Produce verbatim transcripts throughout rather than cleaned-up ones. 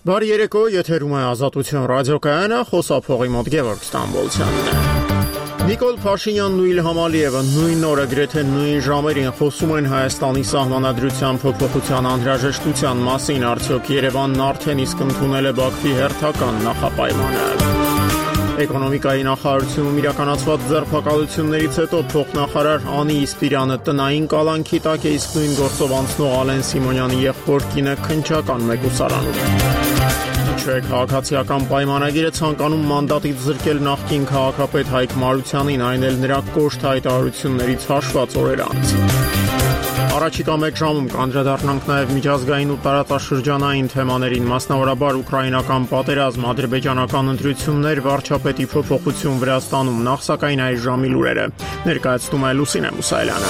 Բարի երեկո, եթերում է Ազատություն ռադիոկայանը, խոսափողի մոտ Գևորգ Ստամբոլցյանն է։ Նիկոլ Փաշինյանն ու Իլհամ Ալիևը նույն օրը գրեթե նույն ժամերին խոսում են Հայաստանի սահմանադրության փոփոխության անհրաժեշտության մասին, արդյոք Երևանն արդեն իսկ ընդունել է Բաքվի հերթական նախապայմանը։ Էկոնոմիկայի նախարարությունում իրականացված ձերբակալություններից հետո փոխնախարար Անի Իսպիրյանը տնային կալանքի տակ է, իսկ նույն գործով անցնող Ալեն Սիմոնյանի եղբոր կինը քննչական մեկուսարանում։ Ինչու է քաղաքացիական պայմանագիրը ցանկանում մանդատից զրկել նախկին քաղաքապետ Հայկ Մարությանին, այն էլ նրա կոշտ հայտարարություններից հաշված օրեր անց։ Առաջիկա մեկ ժամում կանդրադառնանք նաև միջազգային ու տարածաշրջանային թեմաներին, մասնավորաբար ուկրաինական պատերազմ, ադրբեջանական ընտրություններ, վարչապետի փոփոխություն Վրաստանում, նախ սակայն այս ժամի լուրերը ներկայացնում է Լուսինե Մուսայելյանը։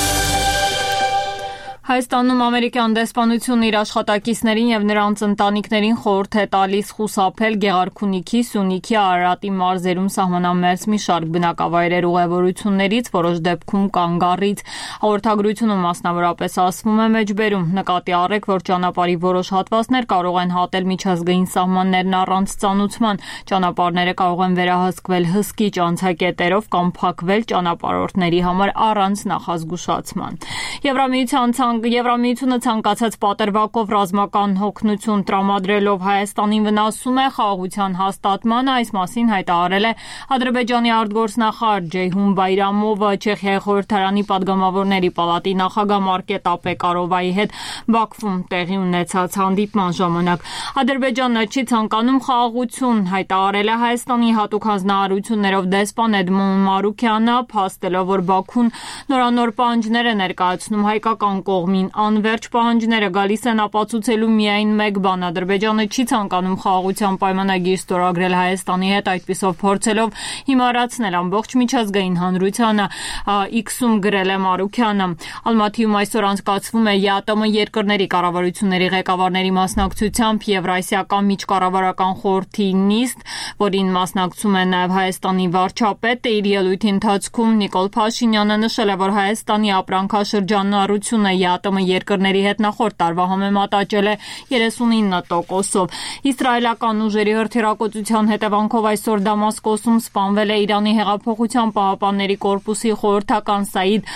Հայաստանում ամերիկյան դեսպանությունն իր աշխատակիցներին եւ նրանց ընտանիքներին խորհուրդ է տալիս խուսափել Գեղարքունիքի, Սյունիքի, Արարատի մարզերում սահմանամերձ մի շարք բնակավայրեր ուղևորություններից, որոշ դեպքում կանգառից։ Հաղորդագրությունում մասնավորապես ասվում է մեջբերում, նկատի առեք, որ ճանապարհի որոշ հատվածներ կարող են հատել միջազգային սահմաններն առանց ծանուցման, ճանապարհները կարող են վերահսկվել հսկիչ անցակետերով կամ փակվել ճանապարհորդների համար առանց նախազգուշացման։ Եվրամիության Եվրամիությունը ցանկացած պատրվակով ռազմական հոգնություն տրամադրելով Հայաստանին վնասում է խաղաղության հաստատմանը, այս մասին հայտարարել է Ադրբեջանի արտգործնախարար Ջեյհուն Բայրամովը Չեխիայի խորհրդարանի падգամավորների պալատի նախագահ Մարկետ Ապեկարովայի հետ Բաքվում տեղի ունեցած հանդիպման ժամանակ։ Ադրբեջանը չի ցանկանում խաղաղություն, հայտարարել է Հայաստանի հատուկ հանձնարարություններով դեսպան Էդմոն Մարուքյանը, փաստելով, որ Բաքուն նորանոր պահանջներ է ներկայացնում հայկական կողմին, անվերջ պահանջները գալիս են ապացուցելու միայն մեկ բան. Ադրբեջանը չի ցանկանում խաղաղության պայմանագիր ստորագրել Հայաստանի հետ, այդպիսով փորձելով հիմարացնել ամբողջ միջազգային հանրությանը, X-ում գրել է Մարուքյանը։ Ալմաթիում այսօր անցկացվում է ԵԱՏՄ երկրների կառավարությունների ղեկավարների մասնակցությամբ Եվրասիական միջկառավարական խորհրդի նիստ, որին մասնակցում է նաև Հայաստանի վարչապետը։ Իր ելույթի ընթացքում Նիկոլ Փաշինյանը նշել է, որ Հայաստանի ապրանքաշրջանառությունը ԵԱՏՄ երկրների հետ նախորդ տարվա համեմատ աճել է երեսունինը տոկոսով։ Իսրայելական ուժերի հրթիռակոծության հետևանքով այսօր Դամասկոսում սպանվել է Իրանի հեղափոխության պահապանների կորպուսի խորհրդական Սաիդ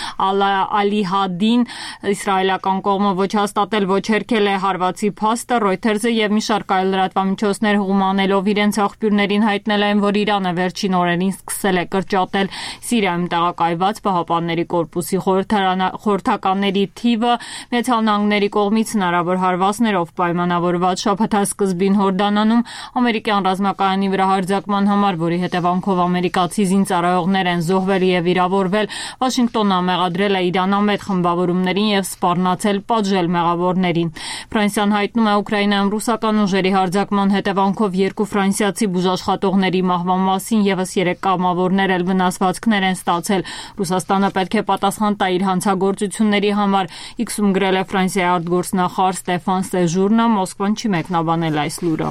Ալի-Հադին։ Իսրայելական կողմը ոչ հաստատել, ոչ հերքել է հարվածի փաստը։ Reuters-ը եւ մի շարք այլ լրատվամիջոցներ հումանելով իրենց աղբյուրներին հայտնել են, որ Իրանը վերջին օրերին սկսել է կրճատել Սիրիայում տեղակայված պահապանների կորպուսի խորհրդականների թիվը Միացյալ Նահանգների կողմից հնարավոր հարվածներով պայմանավորված շաբաթասկզբին Հորդանանում ամերիկյան ռազմակայանի վրա հարձակման համար, որի հետևանքով ամերիկացի զինծառայողներ են զոհվել եւ վիրավորվել, Վաշինգտոնը մեղադրել է Իրանամետ խմբավորումներին եւ սպառնացել պատժել մեղավորներին։ Ֆրանսիան հայտնում է Ուկրաինայում ռուսական ուժերի հարձակման հետևանքով երկու ֆրանսիացի բուժաշխատողների մահվան մասին, եւս երեք կամավորներ էլ վնասվածքներ են ստացել։ Ռուսաստանը պետք է պատասխան տա իր հանցագործությունների համար, X-ում գրել է Ֆրանսիայի արտգործնախարար Ստեֆան Սեժուրնը, Մոսկվան չի մեկնաբանել այս լուրը։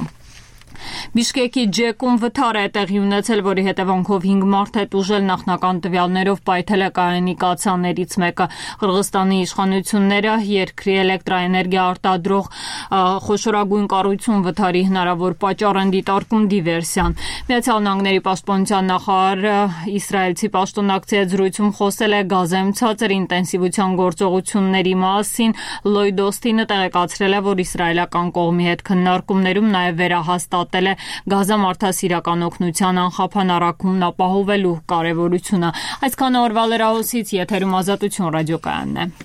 Բիշկեկի Ջեկում վթար է տեղի ունեցել, որի հետևանքով հինգ մարդ է տուժել, նախնական տվյալներով պայթել է կայանի կաթսաներից մեկը։ Qırğızstani իշխանությունները երկրի էլեկտրաէներգիա արտադրող խոշորագույն կառույցում վթարի հնարավոր պատճառ են դիտարկում դիվերսիան։ Միացյալ Նահանգների պաշտպանության նախարարը իսրայելցի պաշտոնակցի հետ զրույցում խոսել է գազեմ ցածր ինտենսիվության գործողությունների մասին։ Լոյդ Օստինը տեղեկացրել է, որ իսրայելական կողմի հետ քննարկումներում նաև վերահաստատ է գազամարդասիրական օգնության անխափան առաքումն ապահովելու կարևորությունը։ Այսքանը օրվա լրահոսից, եթերում Ազատություն ռադիոկայանն է։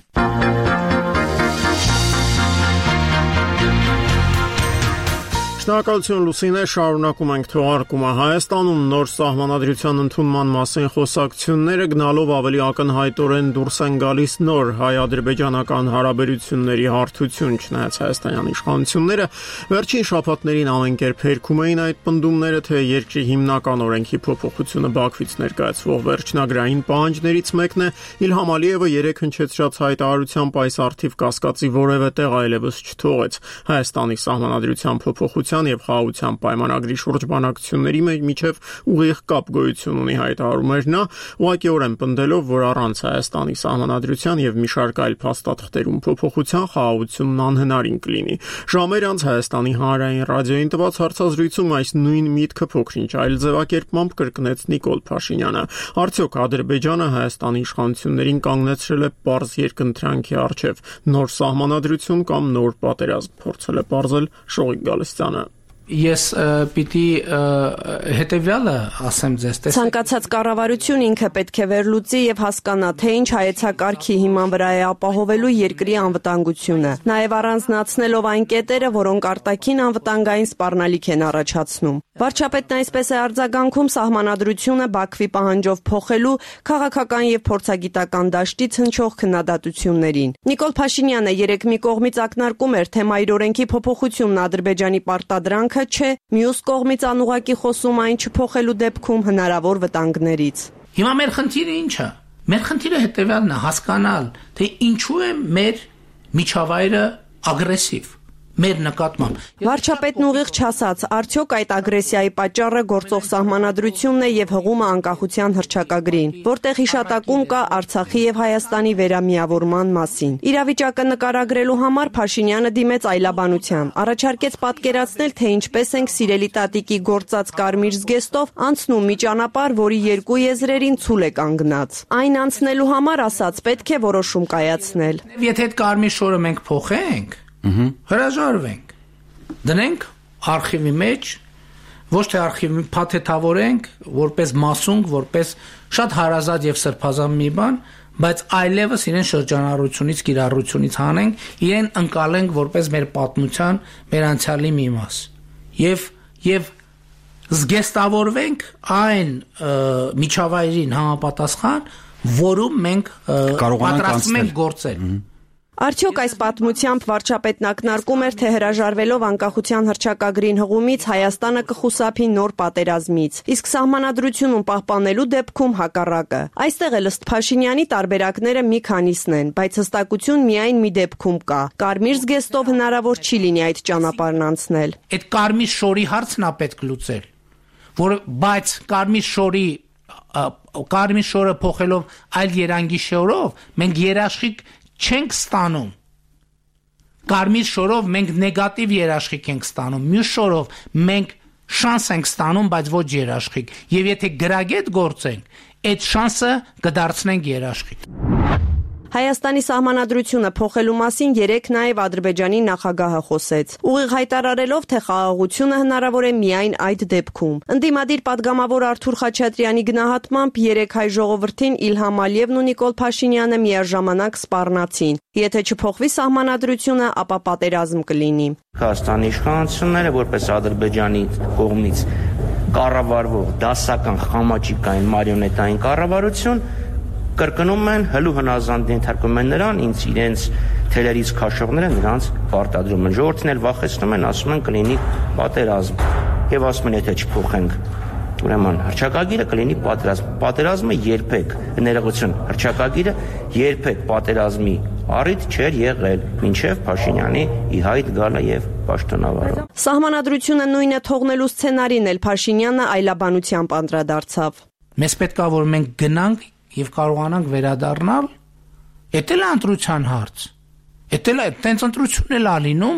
Շնորհակալություն Լուսինե, շարունակում ենք թողարկումը։ Հայաստանում նոր սահմանադրության ընդունման մասին խոսակցությունները գնալով ավելի ակնհայտորեն դուրս են գալիս նոր հայ-ադրբեջանական հարաբերությունների հարթություն, չնայած հայաստանյան իշխանությունները վերջին շաբաթներին ամենքերբ հերքում էին այդ պնդումները, թե երկրի հիմնական օրենքի փոփոխությունը Բաքվից ներկայացվող վերջնագրային պահանջներից մեկն է։ Իլհամ Ալիևը երեք հնչեցրած հայտարարությամբ այս առթիվ կասկածի որևէ տեղ այլևս չթողեց։ Հայաստանի սահմանադրության փոփոխության սահմանադրության եւ խաղաղության պայմանագրի շուրջ բանակցությունների միջև ուղիղ կապ գոյություն ունի, հայտարարում էր նա, ուղղակիորեն պնդելով, որ առանց Հայաստանի սահմանադրության եւ մի շարք այլ փաստաթղթերում փոփոխության խաղաղությունն անհնարին կլինի։ Ժամեր անց Հայաստանի հանրային ռադիոյին տված հարցազրույցում այս նույն միտքը փոքրինչ այլ ձևակերպմամբ կրկնեց Նիկոլ Փաշինյանը։ Արդյոք Ադրբեջանը Հայաստանի իշխանություններին կանգնեցրել է պարզ երկընտրանքի առջև նոր սահմանադրություն կամ նոր պատերազմ, փորձել է պարզել Շողիկ Գալստյանը։ Ես պիտի հետևյալը ասեմ ձեզ, տեսեք։ Ցանկացած կառավարություն ինքը պետք է վերլուծի եւ հասկանա, թե ինչ հայեցակարգի հիման վրա է ապահովելու երկրի անվտանգությունը, նաեւ առանձնացնելով այն կետերը, որոնք արտաքին անվտանգային սպառնալիք են առաջացնում։ Վարչապետն այսպես է արձագանքում սահմանադրությունը Բաքվի պահանջով փոխելու քաղաքական եւ փորձագիտական դաշտից հնչող քննադատություններին։ Նիկոլ Փաշինյանը երեկ մի կողմից ակնարկում էր, թե մայրօրենքի փոփոխությունն Ադրբեջանի պարտադրանք չէ, մյուս կողմից անուղակի խոսում այն չփոխելու դեպքում հնարավոր վտանգներից։ Հիմա մեր խնդիրը ի՞նչ է։ Մեր խնդիրը հետևյալն է՝ հասկանալ, թե ինչու է մեր միջավայրը ագրեսիվ մեր նկատմամբ։ Վարչապետն ուղիղ չասաց, արդյոք այդ ագրեսիայի պատճառը գործող սահմանադրությունն է եւ հղումը անկախության հռչակագրին, որտեղ հիշատակում կա Արցախի եւ Հայաստանի վերամիավորման մասին։ Իրավիճակը նկարագրելու համար Փաշինյանը դիմեց այլաբանության, առաջարկեց պատկերացնել, թե ինչպես ենք սիրելի տատիկի գործած կարմիր զգեստով անցնում մի ճանապարհ, որի երկու եզրերին ցուլ է կանգնած։ Այն անցնելու համար, ասաց, պետք է որոշում կայացնել։ Եթե այդ կարմիր շորը մենք փոխենք, հրաժարվենք, դնենք արխիվի մեջ, ոչ թե արխիվի փաթեթավորենք, որպես մասունք, որպես շատ հարազատ եւ սրբազան մի բան, բայց այլևս իրեն շրջանառությունից, կիրառությունից հանենք, իրեն ընկալենք որպես մեր պատմության, մեր անցյալի մի մաս։ Եվ եւ զգեստավորվենք այն միջավայրին համապատասխան, որում մենք պատրաստվում ենք գործել։ Արդյոք այս պատմությամբ վարչապետն ակնարկում էր, թե հրաժարվելով անկախության հռչակագրին հղումից Հայաստանը կխուսափի նոր պատերազմից, իսկ սահմանադրությունում պահպանելու դեպքում հակառակը։ Այստեղ էլ ըստ Փաշինյանի տարբերակները մի քանիսն են, բայց հստակություն միայն մի դեպքում կա։ Կարմիր զգեստով հնարավոր չի լինի այդ ճանապարհն անցնել։ Այդ կարմիր շորի հարցն է պետք լուծել, որ բայց կարմիր շորի կարմիր շորը փոխելով այլ երանգի շորով մենք երաշխիք չենք ստանում։ Կարմիր շորով մենք նեգատիվ երաշխիք ենք ստանում, մյուս շորով մենք շանս ենք ստանում, բայց ոչ երաշխիք։ Եվ եթե գրագետ գործենք, այդ շանսը կդարձնենք երաշխիք։ Հայաստանի սահմանադրությունը փոխելու մասին երեկ նաև Ադրբեջանի նախագահը խոսեց, ուղիղ հայտարարելով, թե խաղաղությունը հնարավոր է միայն այդ դեպքում։ Ընդդիմադիր падգամավոր Արթուր Խաչատրյանի գնահատմամբ երեկ հայ ժողովրդին Իլհամ Ալիևն ու Նիկոլ Փաշինյանը միաժամանակ սպառնացին։ Եթե չփոխվի սահմանադրությունը, ապա պատերազմ կլինի։ Հայաստանի իշխանությունները, որպես Ադրբեջանի կողմից կառավարվող դասական խամաճիկային մարիոնետային կառավարություն, կրկնում են հլու հնազանդ ենթարկում են նրան, ինձ իրենց թելերից քաշողները նրանց պարտադրում են։ Ժողովրդին էլ վախեցնում են, ասում են կլինի պատերազմ։ Եվ ասում են, եթե չփոխենք ուրեմն հռչակագիրը կլինի պատերազմ։ Պատերազմը երբեք, ներողություն, հռչակագիրը երբեք պատերազմի առիթ չէր եղել, մինչև Փաշինյանի ի հայտ գալը եւ պաշտոնավարումը։ Սահմանադրությունը նույնը թողնելու սցենարին էլ Փաշինյանը այլաբանությամբ անդրադարձավ։ Մեզ պետք է որ մենք գնանք եւ կարողանանք վերադառնալ, դա էլ է ընտրության հարց։ Դա էլ է, տենց ընտրություն էլ ալինում,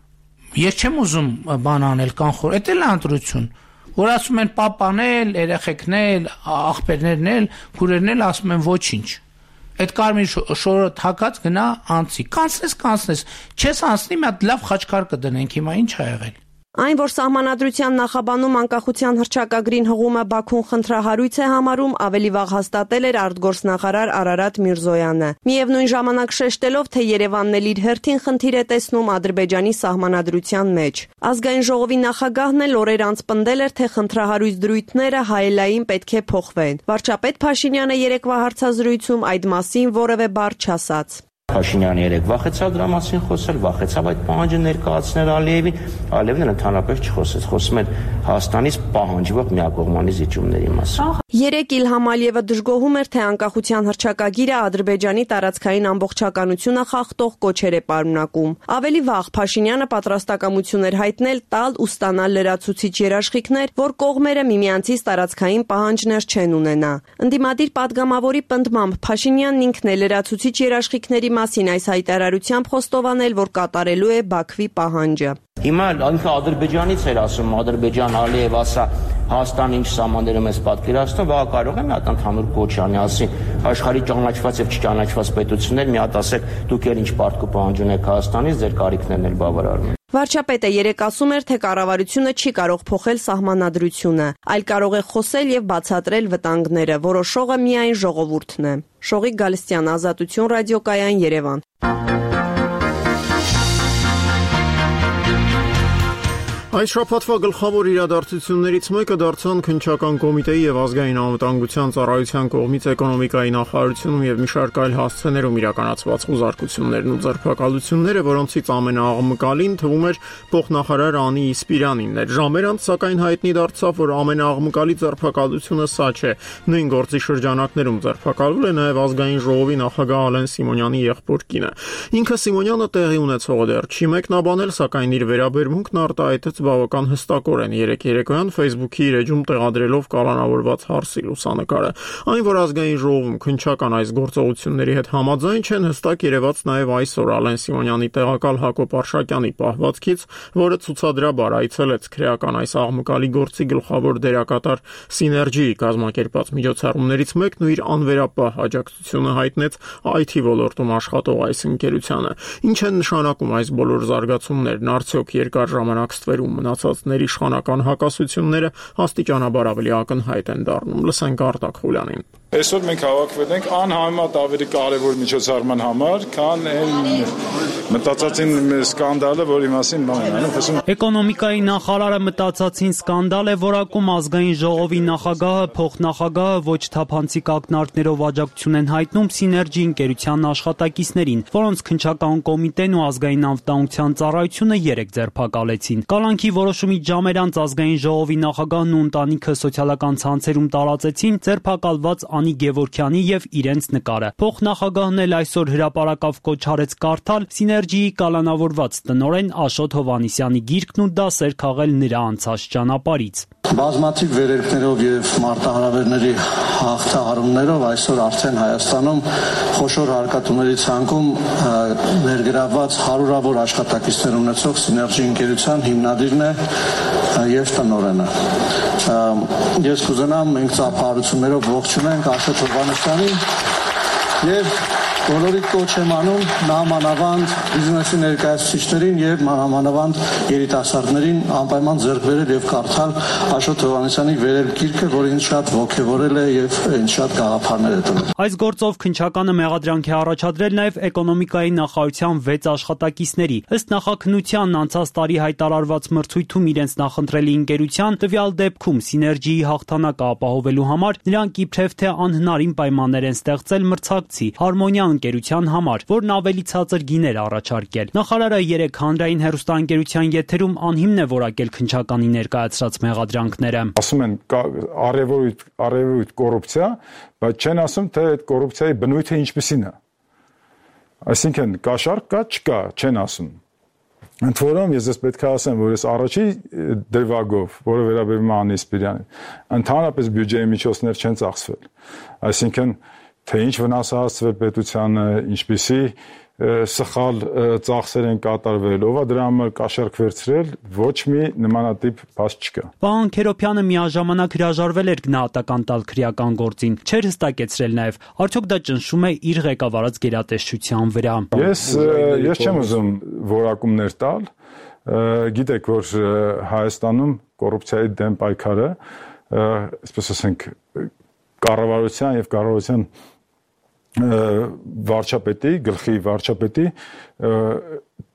ես չեմ ուզում բան անել կանխոր, դա էլ է ընտրություն, որ ասում են պապանել, երեխեքն էլ, աղբերներն էլ, քուրերն էլ ասում են ոչինչ։ Այդ կարմիր շորը թակած գնա անցի, կանցնես, կանցնես, չես անցնի, մի հատ լավ խաչքար կդնենք, հիմա ինչ ա եղել։ Այն, որ սահմանադրության նախաբանում անկախության հռչակագրին հղումը Բաքուն խնդրահարույց է համարում, ավելի վաղ հաստատել էր արտգործնախարար Արարատ Միրզոյանը։ Միևնույն ժամանակ շեշտելով, թե Երևանն էլ իր հերթին խնդիր է տեսնում Ադրբեջանի սահմանադրության մեջ։ Ազգային ժողովի նախագահն էլ օրեր անց պնդել էր, թե խնդրահարույց դրույթները հայելային պետք է փոխվեն։ Վարչապետ Փաշինյանը երեկվա հարցազրույցում այդ մասին որևէ բառ չասաց։ Փաշինյանը երեք վախեցավ դրա մասին խոսել, վախեցավ այդ պահանջը ներկայացնել Ալիևին, Ալիևն էլ ընդհանրապես չխոսեց, խոսում էր Հայաստանից պահանջվող միակողմանի զիջումների մասին։ Երեկ Իլհամ Ալիևը դժգոհում էր, թե անկախության հռչակագիրը Ադրբեջանի տարածքային ամբողջականությունը խախտող կոչեր է պարունակում։ Ավելի վաղ Փաշինյանը պատրաստակամություն էր հայտնել տալ ու ստանալ լրացուցիչ երաշխիքներ, որ կողմերը միմյանցից տարածքային պահանջներ չեն ունենա։ Ընդդիմադիր падգամավորի պնդմամբ Փաշինյանն ինքն է լրացուցիչ երաշխիքների մասին այս հայտարարությամբ խոստովանել, որ կատարելու է Բաքվի պահանջը։ Հիմա ինքը Ադրբեջանից էր ասում, Ադրբեջան Ալիև ասա Հայաստանը ինչ սահմաններում է պատկերացնում, վաղ կարող է մի հատ ընդհանուր կոչ անի, ասի աշխարհի ճանաչված եւ չճանաչված պետություններ մի հատ ասեք դուք էլ ինչ պարտք ու պահանջ ունեք Հայաստանից, ձեր կարիքներն էլ բավարարում են։ Վարչապետը երեկ ասում էր, թե կառավարությունը չի կարող փոխել սահմանադրությունը, այլ կարող է խոսել եւ բացատրել վտանգները, որոշողը միայն ժողովուրդն է։ Շողիկ Գալստյան, Ազատություն ռադիոկայան, Երևան։ Այս շաբաթվա գլխավոր իրադարձություններից մեկը դարձան Քննչական կոմիտեի եւ Ազգային անվտանգության ծառայության կողմից էկոնոմիկայի նախարարությունում եւ մի շարք այլ հասցեներում իրականացված խոզարկություններն ու ձերբակալությունները, որոնցից ամենաաղմկալին թվում էր փոխնախարար Անի Իսպիրյանին։ Ժամեր անց սակայն հայտնի դարձավ, որ ամենաաղմկալի ձերբակալությունը սա չէ։ Նույն գործի շրջանակներում ձերբակալվել է նաեւ Ազգային ժողովի նախագահ Ալեն Սիմոնյանի եղբոր կինը։ Ինքը Սիմոնյանը տեղի ունեցողը դեռ չի մեկնաբանել, սակայն իր վերաբերմունքն արտահայտեց բավական հստակորեն երեկ երեկոյան Facebook-ի իր էջում տեղադրելով կալանավորված հարսի լուսանկարը։ Այն, որ Ազգային ժողովում քննչական այս գործողությունների հետ համաձայն չեն, հստակ երևաց նաև այսօր Ալեն Սիմոնյանի տեղակալ Հակոբ Արշակյանի պահվածքից, որը ցուցադրաբար այցելեց քրեական այս աղմկալի գործի գլխավոր դերակատար Սիներգիի կազմակերպած միջոցառումներից մեկն ու իր անվերապահ աջակցությունը հայտնեց այ թի ոլորտում աշխատող այս ընկերությանը։ Ինչ են նշանակում այս բոլոր զարգացումներն, արդյոք երկար ժամանակ ստվերում մնացածների իշխանական հակասությունները աստիճանաբար ավելի ակնհայտ են դառնում։ Լսենք Արտակ Խուլյանին։ Այսօր մենք հավաքվել ենք անհամեմատ ավելի կարևոր միջոցառման համար, քան այն մտածածին սկանդալը, որի մասին բան են անում։ Էկոնոմիկայի նախարարը մտածածին սկանդալ է որակում, Ազգային ժողովի նախագահը, փոխնախագահը ոչ թափանցիկ ակնարկներով աջակցություն են հայտնում Սիներգի ընկերության աշխատակիցներին, որոնց քննչական կոմիտեն ու Ազգային անվտանգության ծառայությունը երեկ ձերբակալեցին։ Կալանքի որոշումից ժամեր անց Ազգային ժողովի նախագահն ու ընտանիքը սոցիալական ցանցերում տարածեցին ձերբակալված Անի Գևորգյանի եւ իրենց նկարը։ Փոխնախագահն էլ այսօր հրապարակավ կոչ արեց կարդալ Սիներգիի կալանավորված տնօրեն Աշոտ Հովհաննիսյանի գիրքն ու դասեր քաղել նրա անցած ճանապարհից։ Բազմաթիվ վերելքներով եւ մարտահրավերների հաղթահարումներով այսօր արդեն Հայաստանում խոշոր հարկատուների ցանկում ներգրավված հարյուրավոր աշխատակիցներ ունեցող Սիներգի ընկերության հիմնադիրն է եւ տնօրենը։ Ես կուզենամ մենք ծափահարություններով ողջունենք Աշոտ Հովհաննիսյանին եւ բոլորի կոչ եմ անում նամանավանդ բիզնեսի ներկայացուցիչներին եւ մանավանդ երիտասարդներին անպայման ձեռք բերել եւ կարդալ Աշոտ Հովհաննիսյանի վերել գիրքը, որը ինձ շատ ոգևորել է եւ ինձ շատ գաղափարներ է տվել։ Այս գործով քննչականը մեղադրանք է առաջադրել նաեւ էկոնոմիկայի նախարարության վեց աշխատակիցների։ Ըստ նախաքննության անցած տարի հայտարարված մրցույթում իրենց նախընտրելի ընկերության տվյալ դեպքում Սիներգիի հաղթանակը ապահովելու համար նրանք իբրև թե անհնարին պայմաններ են ստեղծել մրցակցի Հարմոնիա ընկերության համար, որն ավելի ցածր գիներ առաջարկել։ Նախարարը երեկ հանրային հեռուստաընկերության եթերում անհիմն է որակել քննչականի ներկայացրած մեղադրանքները։ Ասում են արևոյթ արևոյթ կոռուպցիա, բայց չեն ասում թե այդ կոռուպցիայի բնույթը ինչպիսին է։ Այսինքն կաշառք կա, չկա, չեն ասում։ Ընդ որում ես ես պետք է ասեմ, որ ես առաջի դրվագով, որը վերաբերում է Անի Իսպիրյանին, ընդհանրապես բյուջեի միջոցներ չեն ծախսվել։ Այսինքն թե ինչ վնաս է հասցվել պետությանը, ինչպիսի սխալ ծախսեր են կատարվել, ով է դրա համար կաշառք վերցրել, ոչ մի նմանատիպ բաց չկա։ Վահան Քերոփյանը միաժամանակ հրաժարվել էր գնահատական տալ քրեական գործին, չէր հստակեցրել նաև, արդյոք դա ճնշում է իր ղեկավարած գերատեսչության վրա։ Ես ես չեմ ուզում որակումներ տալ, գիտեք, որ Հայաստանում կոռուպցիայի դեմ պայքարը, այսպես ասենք, կառավարության եւ կառավարության վարչապետի, գլխի վարչապետի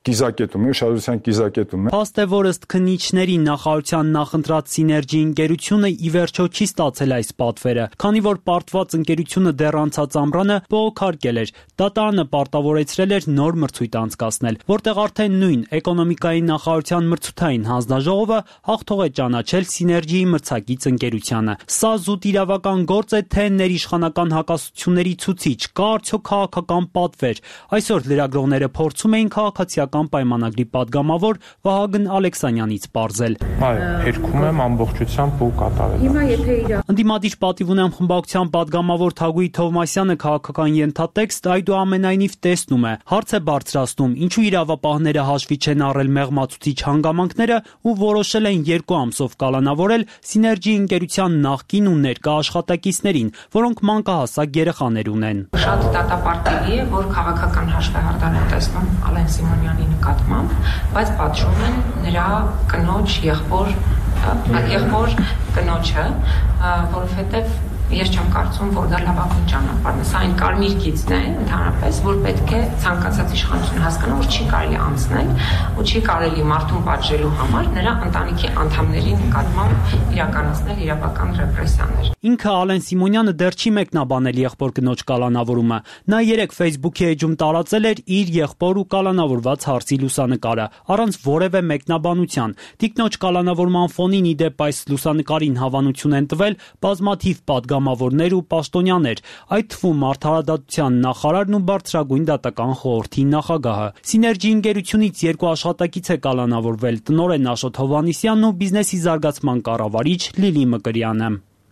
կիզակետում է, ուշադրության կիզակետում է։ Փաստ է, որ ըստ քննիչների նախարարության նախընտրած Սիներգի ընկերությունը ի վերջո չի ստացել այս պատվերը, քանի որ պարտված ընկերությունը դեռ անցած ամռանը բողոքարկել էր, դատարանը պարտավորեցրել էր նոր մրցույթ անցկացնել, որտեղ արդեն նույն էկոնոմիկայի նախարարության մրցութային հանձնաժողովը հաղթող է ճանաչել Սիներգիի մրցակից ընկերությանը։ Սա զուտ իրավական գործ է, թե ներիշխանական հակասությունների ցուցիչ, կա արդյոք քաղաքական պատվեր։ Այսօր լրագրողները փորձում էին քաղաքացիական պայմանագրի падգամավոր Վահագն Ալեքսանյանից պարզել։ Այո, հերքում եմ ամբողջությամբ ու կատարել։ Հիմա եթե իր Ընդդիմադիր պատիվ ունեմ խմբակցության падգամավոր Թագուհի Թովմասյանը քաղաքական ենթատեքստ այդուամենայնիվ տեսնում է, հարց է բարձրացնում, ինչու իրավապահները հաշվի չեն առել մեղմացուցիչ հանգամանքները ու որոշել են երկու ամսով կալանավորել Սիներգի ընկերության նախկին ու ներկա աշխատակիցներին, որոնք մանկահասակ երեխաներ ունեն։ Շատ դատապարտելի է, որ քաղաքական հաշվեհարդար են տեսնում Ալեն Սիմոնյանի նկատմամբ, բայց պատժում են նրա կնոջ, եղբոր, եղբոր կնոջը, որովհետև ես չեմ կարծում, որ դա լավագույն ճանապարհն է։ Սա այն կարմիր գիծն է, ընդհանրապես, որ պետք է ցանկացած իշխանություն հասկանա, որ չի կարելի անցնել ու չի կարելի մարդուն պատժելու համար նրա ընտանիքի անդամների նկատմամբ իրականացնել իրավական ռեպրեսիաներ։ Ինքը Ալեն Սիմոնյանը դեռ չի մեկնաբանել եղբոր կնոջ կալանավորումը։ Նա երեք Facebook-ի էջում տարածել էր իր եղբոր ու կալանավորված հարցի լուսանկարը, առանց որևէ մեկնաբանության։ Տիկնոջ կալանավորման ֆոնին ի դեպ այս լուսանկարին հավանություն են տվել բազմաթիվ պատգամավորներ ու պաշտոնյաներ, այդ թվում Արդարադատության նախարարն ու Բարձրագույն դատական խորհրդի նախագահը։ Սիներգի ընկերությունից երկու աշխատակից է կալանավորվել՝ տնօրեն Աշոտ Հովհաննիսյանն ու բիզնեսի զարգացման կառավարիչ Լիլի Մկրյանը։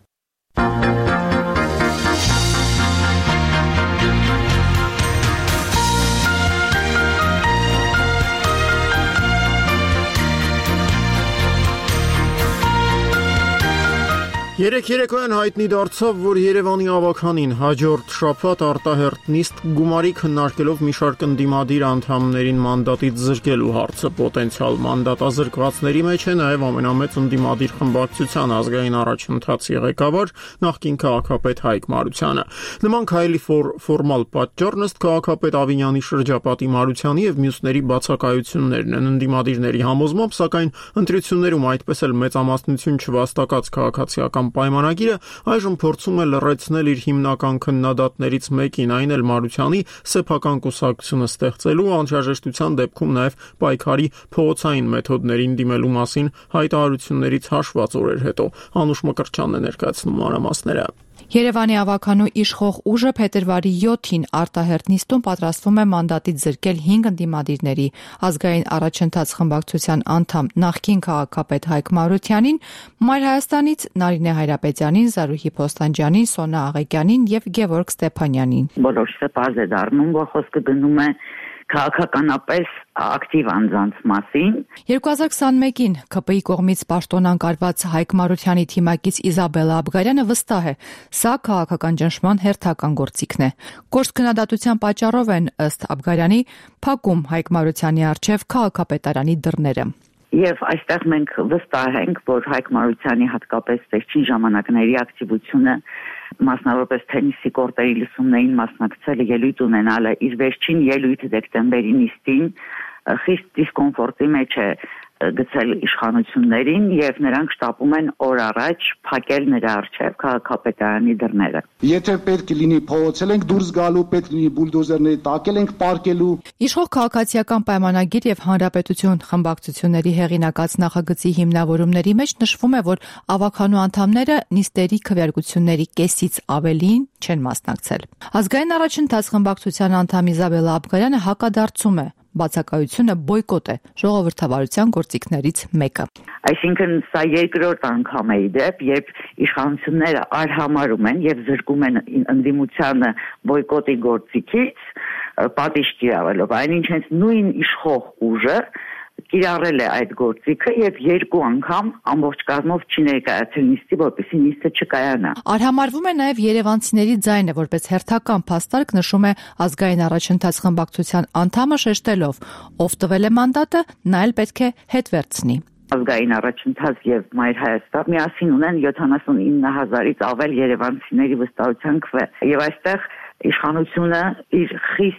Երեք երեկոյան հայտնի դարձավ, որ Երևանի ավականին հաջորդ շաբաթ արտահերթ նիստ գումարի քննարկելով մի շարք ընդդիմադիր անդամներին մանդատից զրկելու հարցը պոտենցիալ մանդատազրկվածների մեջ է նաև ամենամեծ ընդդիմադիր խմբակցության ազգային առաջընթացի ղեկավար նախկին քաղաքապետ Հայկ Մարությանը։ Նման քայլի ֆորմալ պատճառն ըստ քաղաքապետ Ավինյանի շրջապատի Մարությանի եւ մյուսների բացակայություններն են ընդդիմադիրների համոզմամբ, սակայն ընտրություններում այդպես էլ մեծամասնություն չվաստակած քաղաքացիական պայմանագիրը այժմ փորձում է լրացնել իր հիմնական քննադատներից մեկին, այն էլ Մարությանի սեփական կուսակցությունը ստեղծելու անհրաժեշտության դեպքում նաև պայքարի փողոցային մեթոդներին դիմելու մասին հայտարարություններից հաշված օրեր հետո։ Անուշ Մկրտչյանն է ներկայացնում մանրամասները։ Երևանի ավականու իշխող ուժը փետրվարի յոթին արտահերթ նիստում պատրաստվում է մանդատից զրկել հինգ ընդդիմադիրների ազգային առաջընթաց խմբակցության անդամ նախկին քաղաքապետ Հայկ Մարությանին, Մայր Հայաստանից Նարինե Հայրապետյանին, Զարուհի Փոստանջյանին, Սոնա Աղեկյանին եւ Գևորգ Ստեփանյանին։ Բոլորը պարզ է դառնում, որ խոսքը գնում է քաղաքականապես ակտիվ անձանց մասին։ երկու հազար քսանմեկին ՔՊԻ կողմից պաշտոնանկարված Հայկ Մարությանի թիմակից Իզաբելլա Աբգարյանը վստահ է, սա քաղաքական ճնշման հերթական գործիքն է։ Կորս քննադատության պատճառով են ըստ Աբգարյանի փակում Հայկ Մարությանի առջև քաղաքապետարանի դռները։ Եվ այստեղ մենք վստահ ենք, որ Հայկ Մարությանի հատկապես վերջին ժամանակների ակտիվությունը մասնավորապես թենիսի կորտերի լսումներին մասնակցելը, ելույթ ունենալը, իր վերջին ելույթը դեկտեմբերի նիստին խիստ դիսկոմֆորտի մեջ է գցել իշխանություններին եւ նրանք շտապում են օր առաջ փակել նրա առջև քաղաքապետարանի դռները։ Եթե պետք լինի փողոցել ենք դուրս գալու, պետք լինի բուլդոզերների տակել ենք պարկելու։ Իշխող քաղաքացիական պայմանագիր եւ հանրապետություն խմբակցությունների հեղինակած նախագծի հիմնավորումների մեջ նշվում է, որ ավականու անդամները նիստերի քվեարկությունների կեսից ավելին չեն մասնակցել։ Ազգային առաջընթաց խմբակցության անդամ Իզաբելլա Աբգարյանը հակադարձում է։ Բացակայությունը բոյկոտ է ժողովրդավարության գործիքներից մեկը։ Այսինքն սա երկրորդ անգամ է իդեպ, երբ իշխանությունները արհամարում են եւ զրկում են ընդդիմությանը բոյկոտի գործիքից պատիժ կիրառելով, այնինչ հենց նույն իշխող ուժը կիրառել է այդ գործիքը եւ երկու անգամ ամբողջ կազմով չի ներկայացել նիստի, որպեսզի նիստը չկայանա։ Արհամարվում է նաեւ երևանցիների ձայնը, որպես հերթական փաստարկ նշում է ազգային առաջընթաց խմբակցության անդամը շեշտելով, ով տվել է մանդատը, նա էլ պետք է հետ վերցնի։ Ազգային առաջընթաց եւ Մայր Հայաստան միասին ունեն յոթանասունինը հազարից ավել երևանցիների վստահության քվե։ Եվ այստեղ իշխանությունը իր խիստ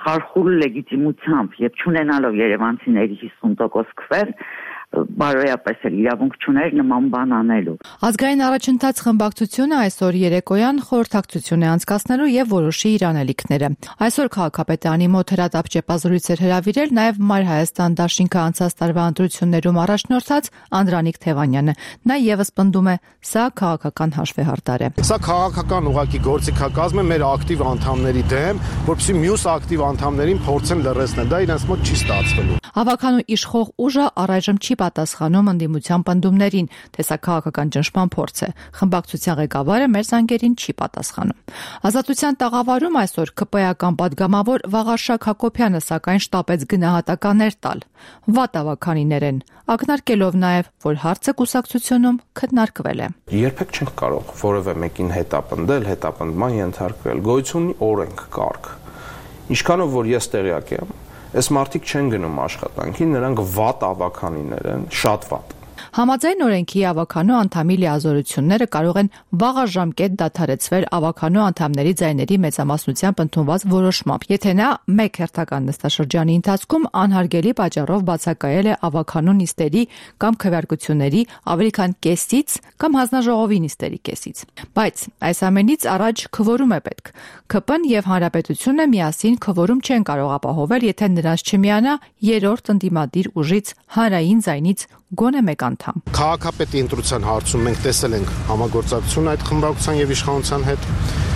խարխուլ լեգիտիմությամբ եւ չունենալով երևանցիների հիսուն տոկոս քվեր բարոյապես էլ իրավունք չուներ նման բան անելու։ Ազգային առաջընթաց խմբակցությունը այսօր երեկոյան խորհրդակցություն է անցկացնելու եւ որոշի իր անելիքները։ Այսօր քաղաքապետարանի մոտ հրատապ ճեպազրույց էր հրավիրել նաեւ Մայր Հայաստան դաշինքը անցած տարվա ընտրություններում առաջնորդած Անդրանիկ Թևանյանը։ Նա եւս պնդում է, սա քաղաքական հաշվեհարդար է։ Սա քաղաքական ուղղակի գործիքակազմ է մեր ակտիվ անդամների դեմ, որովհետեւ մյուս ակտիվ անդամներին փորձեն լրացնել, դա իրենց մոտ չի ստացվելու։ Հավաքանու իշխող ուժը առայժմ չի պատասխանում ընդդիմության պնդումներին, թե սա քաղաքական ճնշման փորձ է։ Խմբակցության ղեկավարը մեր զանգերին չի պատասխանում։ Ազատության տաղավարում այսօր ԿՊ-ական падգամավոր Վաղարշակ Հակոբյանը սակայն շտապեց գնահատականներ տալ։ Վատ ավականիներ են, ակնարկելով նաև, որ հարցը կուսակցությունում քննարկվել է։ Երբեք չենք կարող որևէ մեկին հետապնդել, հետապնդման ենթարկվել։ Գոյություն ունի օրենք, կարգ։ Ինչքանով որ ես տեղյակ եմ, այս մարդիկ չեն գնում աշխատանքի, նրանք վատ ավականիներ են, շատ վատ։ Համաձայն օրենքի ավականու անդամի լիազորությունները կարող են վաղաժամկետ դադարեցվել ավականու անդամների ձայների մեծամասնությամբ ընդունված որոշմամբ, եթե նա մեկ հերթական նստաշրջանի ընթացքում անհարգելի պատճառով բացակայել է ավականու նիստերի կամ քվեարկությունների ավելի քան կեսից կամ հանձնաժողովի նիստերի կեսից։ Բայց այս ամենից առաջ քվորում է պետք։ ՔՊ-ն եւ Հանրապետությունը միասին քվորում չեն կարող ապահովել, եթե նրանց չմիանա երրորդ ընդդիմադիր ուժից հանրային ձայնից գոնե մեկ անդամ։ Քաղաքապետի ընտրության հարցում մենք տեսել ենք համագործակցություն այդ խմբակցության եւ իշխանության հետ։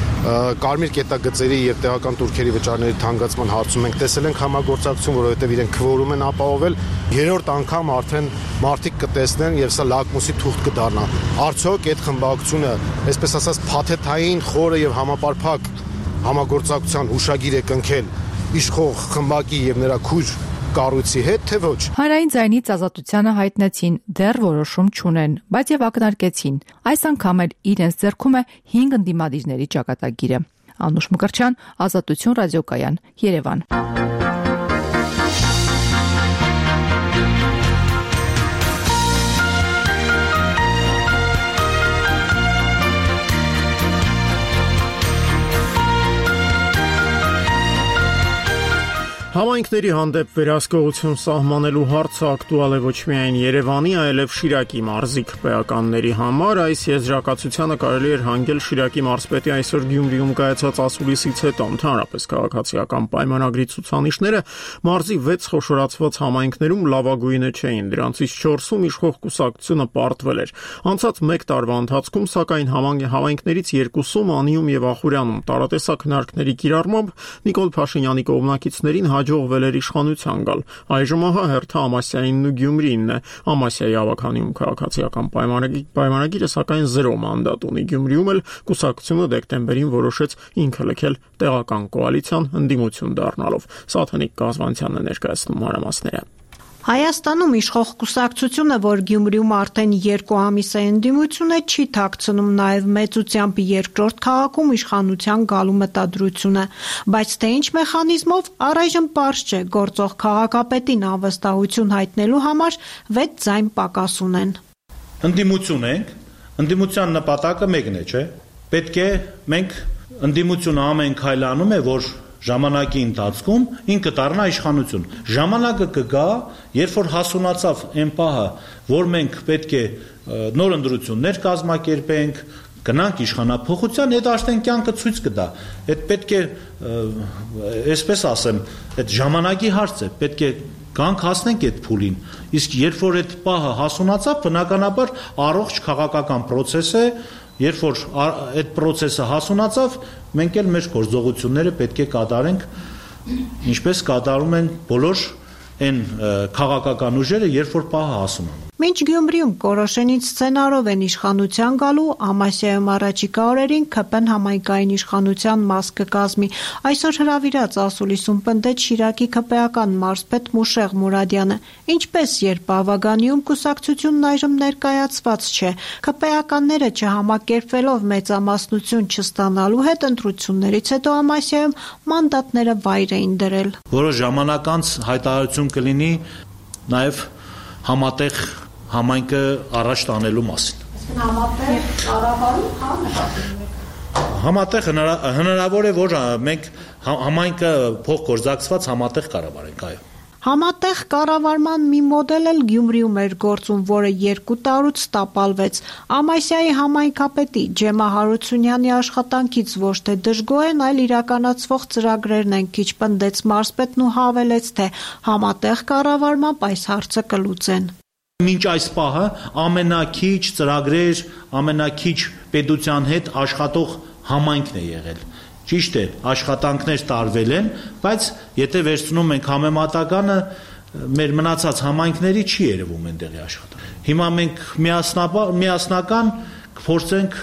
Կարմիր կետագծերի եւ տեղական турքերի վճարների թանկացման հարցում մենք տեսել ենք համագործակցություն, որովհետեւ իրենք քվորում են ապահովել։ Երրորդ անգամ արդեն մարտիկ կտեսնեն եւ սա լակմուսի թուղթ կդառնա։ Արդյոք այդ խմբակցությունը, այսպես ասած, փաթեթային, խորը եւ համապարփակ համագործակցության հուշագիր է կնքել իշխող խմբակի եւ նրա քույր կառույցի հետ, թե ոչ։ Հանրային ձայնից ազատությանը հայտնեցին, դեռ որոշում չունեն, բայց եւ ակնարկեցին։ Այս անգամ էլ իրենց ձեռքում է հինգ ընդդիմադիրների ճակատագիրը։ Անուշ Մկրտչյան, Ազատություն ռադիոկայան, Երևան։ Համայնքների հանդեպ վերահսկողություն սահմանելու հարցը ակտուալ է ոչ միայն Երևանի, այլև Շիրակի մարզի քպեականների համար։ Այս եզրակացությանը կարելի էր հանգել Շիրակի մարզպետի այսօր Գյումրիում կայացած ասուլիսից հետո։ Ընդհանրապես քաղաքացիական պայմանագրի ցուցանիշները մարզի վեց խոշորացված համայնքներում լավագույնը չէին, դրանցից չորսում իշխող կուսակցությունը պարտվել էր։ Անցած մեկ տարվա ընթացքում սակայն համայնքներից երկուսում Անիում եւ Ախուրյանում տարատեսակ հնարքների կիրառմամբ Նիկոլ Փաշինյանի կողմնակիցներին հաջողվել էր իշխանության գալ։ Այժմ ահա հերթը Ամասիայինն ու Գյումրիինն է։ Ամասիայի ավականիում քաղաքացիական պայմանագիրը սակայն զրո մանդատ ունի։ Գյումրիում էլ կուսակցությունը դեկտեմբերին որոշեց ինքը լքել տեղական կոալիցիան ընդդիմություն դառնալով։ Սաթանիկ Գազվանցյանն է ներկայացնում մանրամասները։ Հայաստանում իշխող կուսակցությունը, որ Գյումրիում արդեն երկու ամիս է ընդդիմություն է, չի թաքցնում նաև մեծությամբ երկրորդ քաղաքում իշխանության գալու մտադրությունը, բայց թե ինչ մեխանիզմով առայժմ պարզ չէ, գործող քաղաքապետին անվստահություն հայտնելու համար վեց ձայն պակաս ունեն։ Ընդդիմություն ենք, ընդդիմության նպատակը մեկն է, չէ՞։ Պետք է մենք ընդդիմությունը ամեն քայլ անում է, որ ժամանակի ընթացքում ինքը դառնա իշխանություն։ Ժամանակը կգա, երբ որ հասունացավ այն պահը, որ մենք պետք է նոր ընտրություններ կազմակերպենք, գնանք իշխանափոխության, այդ արդեն կյանքը ցույց կտա։ Այդ պետք է, այսպես ասեմ, այդ ժամանակի հարց է, պետք է գանք հասնենք այդ փուլին։ Իսկ երբ որ այդ պահը հասունացավ, բնականաբար առողջ քաղաքական process է, երբ որ այդ process-ը հասունացավ, մենք էլ մեր գործողությունները պետք է կատարենք, ինչպես կատարում են բոլոր այն քաղաքական ուժերը, երբ որ պահը հասունանա։ Մինչ Գյումրիում կորոշենից սցենարով են իշխանության գալու, Ամասիայում առաջիկա օրերին ՔՊ-ն համայնքային իշխանության մաս կկազմի։ Այսօր հրավիրած ասուլիսում պնդեց Շիրակի ՔՊ-ական մարզպետ Մուշեղ Մուրադյանը։ Ինչպես երբ Ավագանիում կուսակցությունն այժմ ներկայացված չէ, ՔՊ-ականները չհամակերպվելով մեծամասնություն չստանալու հետ ընտրություններից հետո Ամասիայում մանդատները վայր էին դրել։ Որոշ ժամանակ անց հայտարարություն կլինի նաև համատեղ համայնքը առաջ տանելու մասին։ Համատեղ կառավարում, հա, նկատի ունեք։ Համատեղ հնարավոր է, որ մենք Համայնքը փոխգործակցված համատեղ կառավարենք, այո։ Համատեղ կառավարման մի մոդել էլ Գյումրիում էր գործում, որը երկու տարուց տապալվեց։ Ամասիայի համայնքապետի Ջեմա Հարությունյանի աշխատանքից ոչ թե դժգոհ են, այլ իրականացվող ծրագրերն են քիչ պնդեց մարզպետն ու հավելեց, թե համատեղ կառավարմամբ այս հարցը կլուծեն։ Մինչ այս պահը ամենակիչ ծրագրեր, ամենակիչ պետության հետ աշխատող համայնքն է եղել։ Ճիշտ է, աշխատանքներ տարվել են, բայց եթե վերցնում ենք համեմատականը, մեր մնացած համայնքների չի երևում այնտեղի աշխատանք։ Հիմա մենք միասնական կփորձենք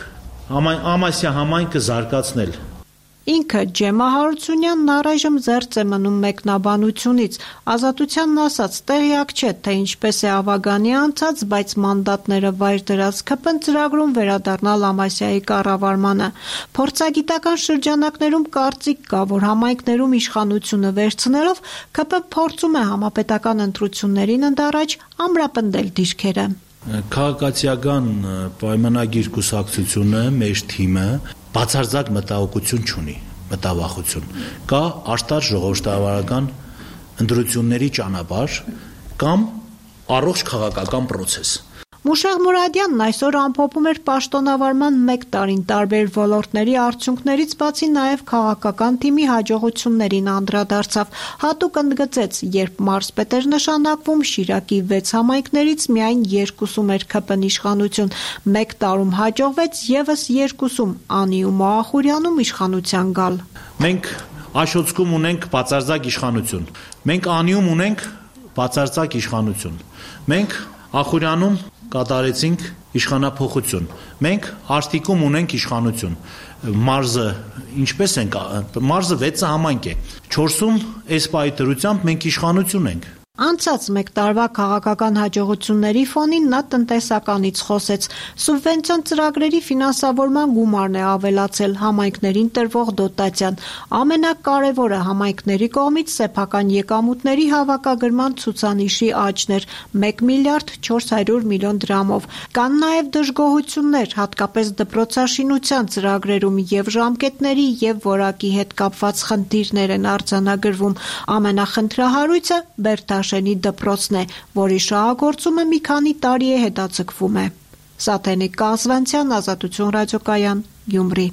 Ամասիա համայնքը զարգացնել։ Ինքը Ջեմա Հարությունյանն առայժմ զերծ է մնում մեկնաբանությունից։ Ազատությանն ասաց, տեղյակ չէ, թե ինչպես է ավագանի անցած, բայց մանդատները վայր դրած ՔՊ-ն ծրագրում վերադառնալ Ամասիայի կառավարմանը։ Փորձագիտական շրջանակներում կարծիք կա, որ համայնքներում իշխանությունը վերցնելով ՔՊ-ն փորձում է համապետական ընտրություններին ընդառաջ ամրապնդել դիրքերը։ Քաղաքացիական պայմանագիր կուսակցությունը, մեր թիմը բացարձակ մտահոգություն չունի, մտավախություն։ Կա արտար ժողովրդավարական ընտրությունների ճանապարհ կամ առողջ քաղաքական process։ Մուշեղ Մուրադյանն այսօր ամփոփում էր պաշտոնավարման մեկ տարին տարբեր ոլորտների արդյունքներից բացի նաև քաղաքական թիմի հաջողություններին անդրադարձավ։ Հատուկ ընդգծեց, երբ մարզպետ էր նշանակվում, Շիրակի վեց համայնքներից միայն երկուսում էր ՔՊ-ն իշխանություն։ Մեկ տարում հաջողվեց ևս երկուսում՝ Անիում ու Ախուրյանում իշխանության գալ։ Մենք Աշոցքում ունենք բացարձակ իշխանություն։ Մենք Անիում ունենք բացարձակ իշխանություն։ Մենք Ախուրյանում կատարեցինք իշխանափոխություն։ Մենք Արտիկում ունենք իշխանություն։ Մարզը ինչպես ենք, մարզը վեց համայնք է։ չորսում այս պայթրությամբ մենք իշխանություն ենք։ Անցած մեկ տարվա քաղաքական հաջողությունների ֆոնին նա տնտեսականից խոսեց։ Սուբվենցիոն ծրագրերի ֆինանսավորման գումարն է ավելացել, համայնքներին տրվող դոտացիան։ Ամենակարևորը համայնքների կողմից սեփական եկամուտների հավաքագրման ցուցանիշի աճն էր՝ մեկ միլիարդ չորս հարյուր միլիոն դրամով։ Կան նաև դժգոհություններ, հատկապես դպրոցաշինության ծրագրերում եւ ժամկետների եւ որակի հետ կապված խնդիրներ են արձանագրվում։ Ամենախնդրահարույցը Բերտաշ Շենի դպրոցն է, որի շահագործումը մի քանի տարի է հետաձգվում է։ Սաթենիկ Կազվանցյան, Ազատություն ռադիոկայան, Գյումրի։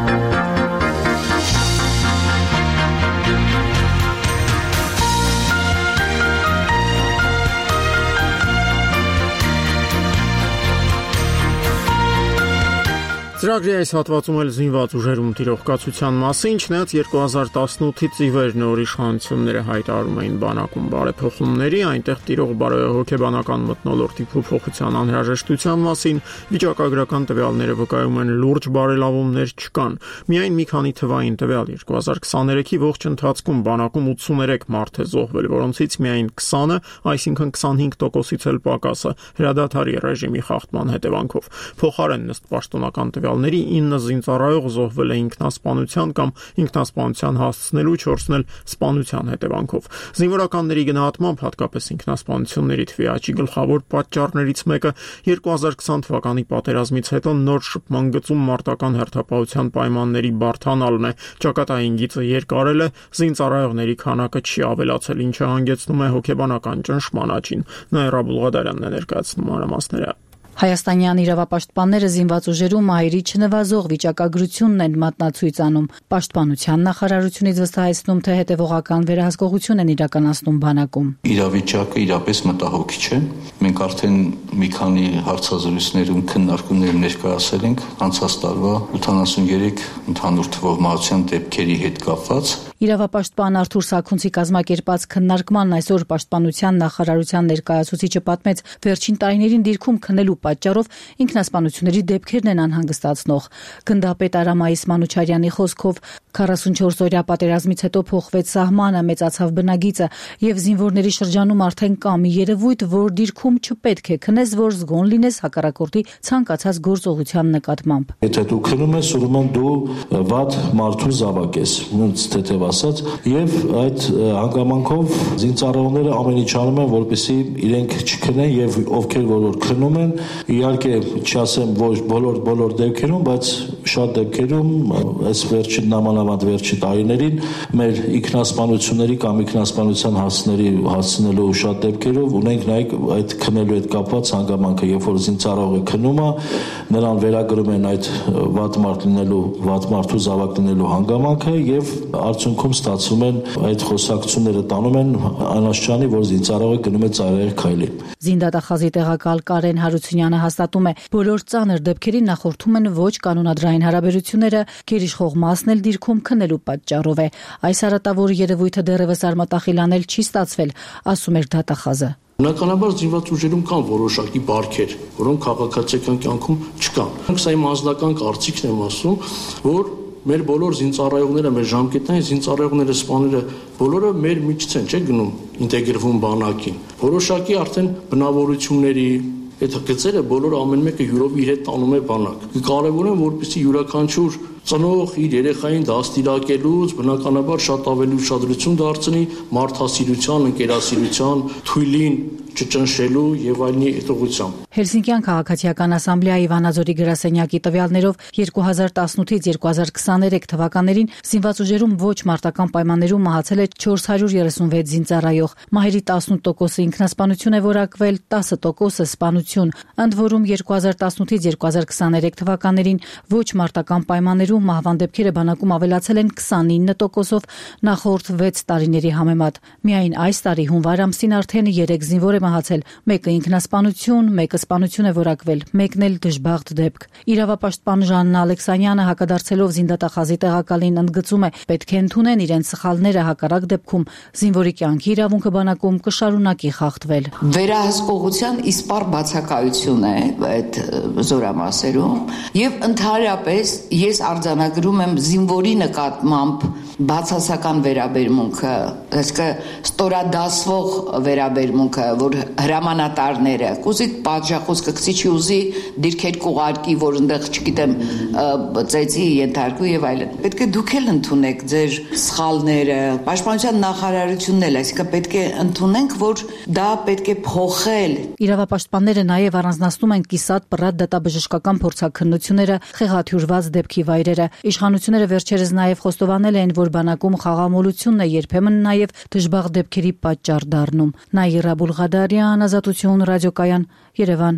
Ծրագրի այս հատվածում էլ զինված ուժերում տիրող կացության մասին, չնայած երկու հազար տասնութից ի վեր նոր իշխանությունները հայտարարում էին բանակում բարեփոխումների, այնտեղ տիրող բարոյահոգեբանական մթնոլորտի փոփոխության անհրաժեշտության մասին, վիճակագրական տվյալները վկայում են լուրջ բարելավումներ չկան։ Միայն մի քանի թվային տվյալ երկու հազար քսաներեքի ողջ ընթացքում բանակում ութսուներեք մարդ է զոհվել, որոնցից միայն քսանը, այսինքն քսանհինգ տոկոսից էլ պակասը, հրադադարի ռեժիմի խախտման հետևանքով։ Փոխարեն ըստ պաշտոնական տվյալների ինը զինծառայող զոհվել է ինքնասպանության կամ ինքնասպանության հասցնելու, չորսն էլ սպանության հետևանքով։ Զինվորականների գնահատմամբ, հատկապես ինքնասպանությունների թվի աճի գլխավոր պատճառներից մեկը երկու հազար քսան թվականի պատերազմից հետո նոր շփման գծում մարտական հերթապահության պայմանների բարդանալն է։ Ճակատային գիծը երկարել է, զինծառայողների քանակը չի ավելացել, ինչը հանգեցնում է հոգեբանական ճնշման աճին։ Նաիրա Բուլղադարյանն է ներկայացնում մանրամասները։ Հայաստանյան իրավապաշտպանները զինված ուժերում այրի չնվազող վիճակագրությունն են մատնացույց անում։ Պաշտպանության նախարարությունից վստահեցնում, թե հետևողական վերահսկողություն են իրականացնում բանակում։ Իրավիճակը իրապես մտահոգիչ է։ Մենք արդեն մի քանի հարցազրույցներում քննարկումներ ներկայացել ենք անցած տարվա ութանասունյերեք ընդհանուր թվով մահացան դեպքերի հետ կապված։ Իրավապաշտպան Արթուր Սաքունցի կազմակերպած քննարկման այսօր Պաշտպանության նախարարության ներկայացուցիչը պատմեց, վերջին տարիներին դիրքում քննելու պատճառով ինքնասպանությունների դեպքերն են անհանգստացնող։ Գնդապետ Արամայիս Մանուչարյանի խոսքով քառասունչորս օրյա պատերազմից հետո փոխվեց սահմանը, մեծացավ բնագիծը եւ զինվորների շրջանում արդեն կա մի երևույթ, որ դիրքում չպետք է քնես, որ զգոն լինես հակառակորդի ցանկացած գործողության նկատմամբ։ Եթե դու քնում ես, ուրեմն դու վատ մարդու զավակ ես, ոնց թեթև ասած, եւ այդ հանգամանքով զինծառայողները ամեն ինչ անում են, որպեսզի իրենք չքնեն եւ ովքեր որ քնում են, իհարկե չասեմ ոչ բոլոր բոլոր դեպքերում, բայց շատ դեպքերում այս վերջին նամանավանդ վերջի տարիներին մեր ինքնասպանությունների կամ ինքնասպանության հասցների հասցնելու շատ դեպքերով ունենք նաեւ այդ քնելու հետ կապված հանգամանքը, երբ որ զինծառայողը քնում է, նրան վերագրում են այդ վատ մարդ լինելու, վատ մարդու զավակ լինելու հանգամանքը եւ արդյունքում ստացվում են այդ խոսակցությունները տանում են անաշճանի, որ զինծառայողը գնում է ծայրահեղ քայլի։ Զինդատախազի տեղակալ Կարեն Հարությունյանը հաստատում է, բոլոր ծանր դեպքերին նախորդում են ոչ կանոնադրային հարաբերությունները, գերիշխող մասն էլ դիրքում քնելու պատճառով է։ Այս հարատավոր երևույթը դեռևս արմատախիլ անել չի ստացվել, ասում էր դատախազը։ Բնականաբար զինված ուժերում կան որոշակի բարքեր, որոնք քաղաքացիական կյանքում չկան։ Սա իմ անձնական կարծիքն եմ ասում, որ մեր բոլոր զինծառայողները, մեր ժամկետային զինծառայողները, սպաները, բոլորը մեր միջից են, չէ՞ գնում ինտեգրվում բանակին։ Որոշակի արդեն բնավորությունների այդ գծերը բոլորը ամեն մեկը յուրով իր հետ տանում է բանակ։ Կարևոր է, որպեսզի յուրաքանչյուր ծնող իր երեխային դաստիարակելուց բնականաբար շատ ավելի ուշադրություն դարձնի մարդասիրության, ընկերասիրության, թույլին չճնշելու եւ այլնի հետողությամբ։ Հելսինկյան քաղաքացիական ասամբլեայի Վանաձորի գրասենյակի տվյալներով երկու հազար տասնութից երկու հազար քսաներեք թվականներին զինված ուժերում ոչ մարտական պայմաններում մահացել է չորս հարյուր երեսունվեց զինծառայող, մահերի տասնութ տոկոսը ինքնասպանություն է որակվել, տասը տոկոսը սպանություն։ Ընդ որում երկու հազար տասնութից երկու հազար քսաներեք թվականներին ոչ մարտական պայմաններում մահվան դեպքերը բանակում ավելացել են քսանինը տոկոսով նախորդ վեց տարիների համեմատ։ Միայն այս տարի հունվար ամսին արդեն երեք զինվոր է մահացել, մեկը ինքնասպանություն, մեկը սպանություն է որակվել, մեկն էլ դժբախտ դեպք։ Իրավապաշտպան Ժաննա Ալեքսանյանը հակադարձելով զինդատախազի տեղակալին ընդգծում է, պետք է ընդունեն իրենց սխալները, հակառակ դեպքում զինվորի կյանքի իրավունքը բանակում կշարունակի խախտվել։ Վերահսկողության իսպառ բացակայություն է այդ զորամասերում եւ ընդհանրապես ես արձանագրում եմ զինվորի նկատմամբ բացասական վերաբերմունքը, այսինքն ստորադասվող վերաբերմունքը, որ հրամանատարները կուզի պատժախոսքը գցի չի ուզի դիրքեր կուղարկի, որ այնտեղ չգիտեմ ծեծի ենթարկու եւ այլն։ Պետք է դուք էլ ընդունեք ձեր սխալները, պաշտպանության նախարարությունն էլ, այսինքն պետք է ընդունենք, որ դա պետք է փոխել։ Իրավապաշտպանները նաեւ առանձնացնում են կիսատ պռատ դատաբժշկական փորձաքննությունները, խեղաթյուրված դեպքի վայրերը։ Իշխանությունները վերջերս նաեւ խոստովանել են, որ բանակում խաղամոլությունն է երբեմն նաեւ դժբախտ դեպքերի պատճառ դառնում։ Նաիրա Բուլղադարյան, Ազատություն, ռադիոկայան, Երևան։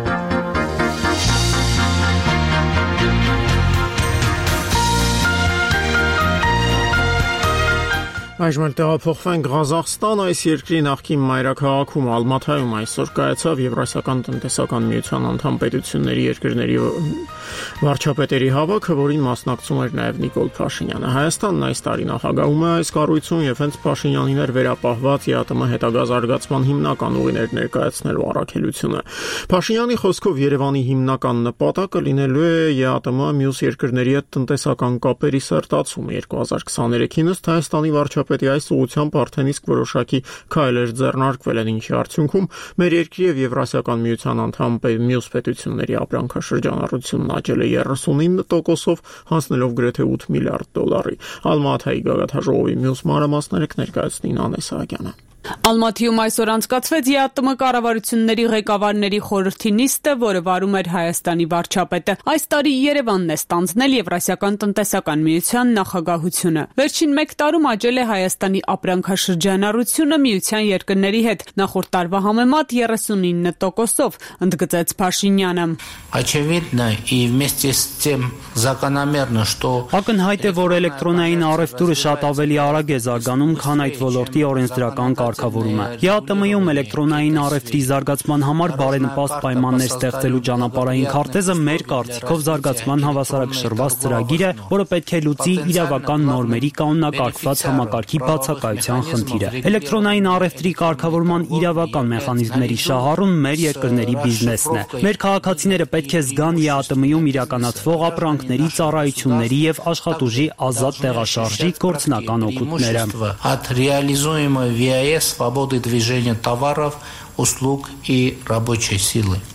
Այժմ էլ տեղափոխվենք Ղազախստան, այս երկրի նախկին մայրաքաղաքում Ալմաթայում այսօր կայացավ Եվրասիական տնտեսական միության անդամ պետությունների երկրների վարչապետերի հավաքը, որին մասնակցում էր նաև Նիկոլ Փաշինյանը։ Հայաստանն այս տարի նախագահում է այս կառույցում եւ հենց Փաշինյանին էր վերապահված ԵԱՏՄ հետագա զարգացման հիմնական ուղիներ ներկայացնելու առաքելությունը։ Փաշինյանի խոսքով Երևանի հիմնական նպատակը լինելու է ԵԱՏՄ մյուս երկրների հետ տնտեսական կապերի սերտացումը։ երկու հազար քսաներեքին ըստ Հայաստանի վարչապետի այս ուղղությամբ արդեն իսկ որոշակի քայլեր ձեռնարկվել են, ինչի արդյունքում մեր երկրի եւ Եվրասիական միության անդամ մյուս պետությունների ապրանքաշրջանառությունն աճել է երեսունինը տոկոսով, հասնելով գրեթե ութ միլիարդ դոլարի։ Ալմաթայի գագաթաժողովի մյուս մանրամասները կներկայացնի Նանե Սահակյանը։ Ալմաթիում այսօր անցկացվեց ԵԱՏՄ կառավարությունների ղեկավարների խորհրդի նիստը, որը վարում էր Հայաստանի վարչապետը։ Այս տարի Երևանն է ստանձնել Եվրասիական տնտեսական միության նախագահությունը։ Վերջին մեկ տարում աճել է Հայաստանի ապրանքաշրջանառությունը միության երկրների հետ, նախորդ տարվա համեմատ երեսունինը տոկոսով, ընդգծեց Փաշինյանը։ Очевидно, и вместе с тем закономерно, что Ակնհայտ է, որ էլեկտրոնային առևտուրը շատ ավելի արագ է զարգանում, քան այդ ոլորտի օրենսդրական կարգավորումը։ ԵԱՏՄ-ում էլեկտրոնային առևտրի զարգացման համար բարենպաստ պայմաններ ստեղծելու ճանապարհային քարտեզը մեր կարծիքով զարգացման հավասարակշռված ծրագիր է, որը պետք է լուծի իրավական նորմերի կանոնակարգված համակարգի բացակայության խնդիրը։ Էլեկտրոնային առևտրի կարգավորման իրավական մեխանիզմների շահառուն մեր երկրների բիզնեսն է։ Մեր քաղաքացիները պետք է զգան ԵԱՏՄ-ում իրականացվող ապրանքների, ծառայությունների եւ աշխատուժի ազատ տեղաշարժի գործնական օգուտները։ От реализуемой в ЕАЭС свободы движения товаров, услуг и рабочей силы.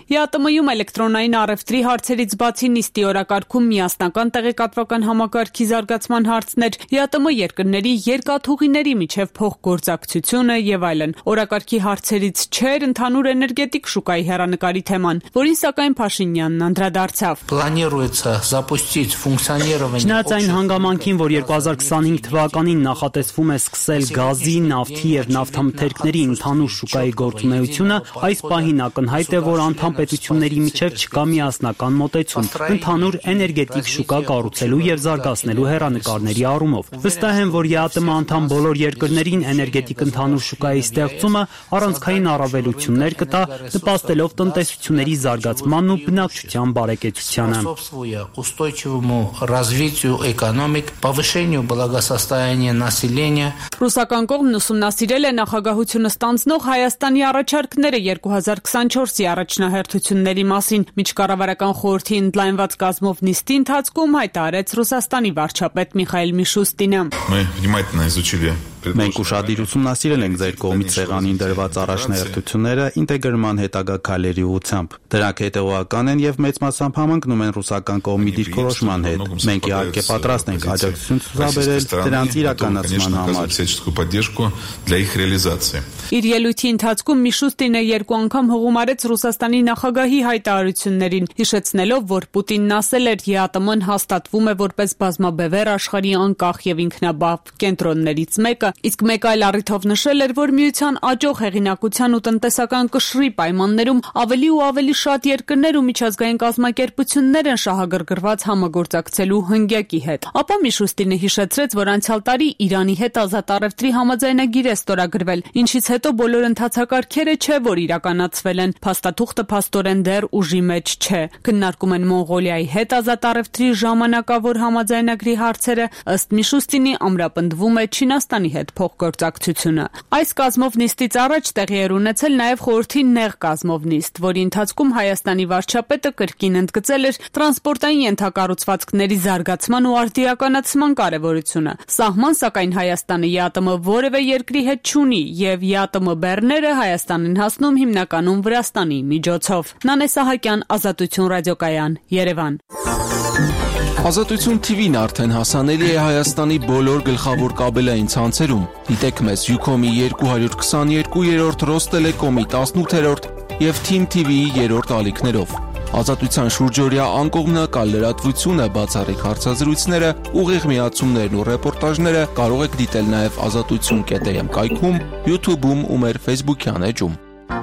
ԵԱՏՄ-ում էլեկտրոնային առևտրի հարցերից բացի նիստի օրակարգում միասնական տեղեկատվական համակարգի զարգացման հարցներ, ԵԱՏՄ երկրների երկաթուղիների միջև փոխգործակցությունը եւ այլն։ Օրակարգի հարցերից չէր ընդհանուր էներգետիկ շուկայի հեռանկարի թեման, որին սակայն Փաշինյանն անդրադարձավ։ Планируется запустить функционирование. Չնայած այն հանգամանքին, որ երկու հազար քսանհինգ թվականին նախատեսվում է սկսել գազի, նավթի եւ նավթամթերքների ընդհանուր շուկայի գործունեությունը, այս պահին ակնհայտ է, որ անդամ պետությունների միջև չկա միասնական մոտեցում ընդհանուր էներգետիկ շուկա կառուցելու եւ զարգացնելու հեռանկարների առումով։ Վստահ եմ, որ ԵԱՏՄ անդամ բոլոր երկրներին էներգետիկ ընդհանուր շուկայի ստեղծումը առանցքային առավելություններ կտա, նպաստելով տնտեսությունների զարգացմանն ու բնակչության բարեկեցությանը։ Устойчивому развитию экономик, повышению благосостояния населения. Ռուսական կողմն ուսումնասիրել է նախագահությունը ստանձնող Հայաստանի առաջարկները երկու հազար քսանչորսի առաջնահերթությունների մասին։ Միջկառավարական խորհրդի ընդլայնված կազմով նիստի ընթացքում հայտարարեց Ռուսաստանի վարչապետ Միխայել Միշուստինը։ Мы внимательно изучили. Մենք ուշադիր ուսումնասիրել ենք ձեր կողմից սեղանին դրված առաջնահերթությունները ինտեգրման հետագա քայլերի ուղղությամբ։ Դրանք հետևողական են եւ մեծ մասամբ համընկնում են ռուսական կողմի դիրքորոշման հետ։ Մենք իհարկե պատրաստ ենք աջակցություն ցուցաբերել դրանց իրականացման համար։ Իր ելույթի ընթացքում Միշուստինը երկու անգամ հողում արեց Ռուսաստանի նախագահի հայտարարություններին, հիշեցնելով, որ Պուտինն ասել էր ԵԱՏՄ-ն հաստատվում է որպես բազմաբևեռ աշխարհի անկախ եւ ինքնաբավ կենտրոններից մեկը, իսկ մեկ այլ առիթով նշել էր, որ միության աճող հեղինակության ու տնտեսական կշռի պայմաններում ավելի ու ավելի շատ երկրներ ու միջազգային կազմակերպություններ են շահագրգռված համագործակցելու հնգյակի հետ։ Ապա Միշուստինը հիշեցրեց, որ անցյալ տարի Իրանի հետ ազատ առևտրի համաձայնագիր է ստորագրվել, ինչից հետո բոլոր ընթացակարգերը չէ, որ իրականացվել են, փաստաթուղթը փաստորեն դեռ ուժի մեջ չէ։ Քննարկում են Մոնղոլիայի հետ ազատ առևտրի ժամանակավոր համաձայնագրի հարցերը, ըստ Միշուստինի ամրապնդվում է Չինաստանի հետ փոխգործակցությունը։ Այս կազմով նիստից առաջ տեղի էր ունեցել նաև խորհրդի նեղ կազմով նիստ, որի ընթացքում Հայաստանի վարչապետը կրկին ընդգծել էր տրանսպորտային ենթակառուցվածքների զարգացման ու արդիականացման կարևորությունը։ Սահման, սակայն Հայաստանը ԵԱՏՄ որևէ երկրի հետ չունի եւ ԵԱՏՄ բեռները Հայաստան են հասնում հիմնականում Վրաստանի միջոցով։ Նանե Սահակյան, Ազատություն ռադիոկայան, Երևան։ Ազատություն թիվին արդեն հասանելի է Հայաստանի բոլոր գլխավոր կաբելային ցանցերում։ Դիտեք մեզ Յուքոմի երկու հարյուր քսաներկու, Ռոստելեկոմի տասնութերորդ եւ Թիմ թիվիի երրորդ ալիքներով։ Ազատության շուրջօրյա անկողմնակալ լրատվությունը, բացառիկ հարցազրույցները, ուղիղ միացումներն ու ռեպորտաժները կարող եք դիտել նաև ազատություն կետ էմ կայքում, YouTube-ում ու մեր Facebook-յան էջում։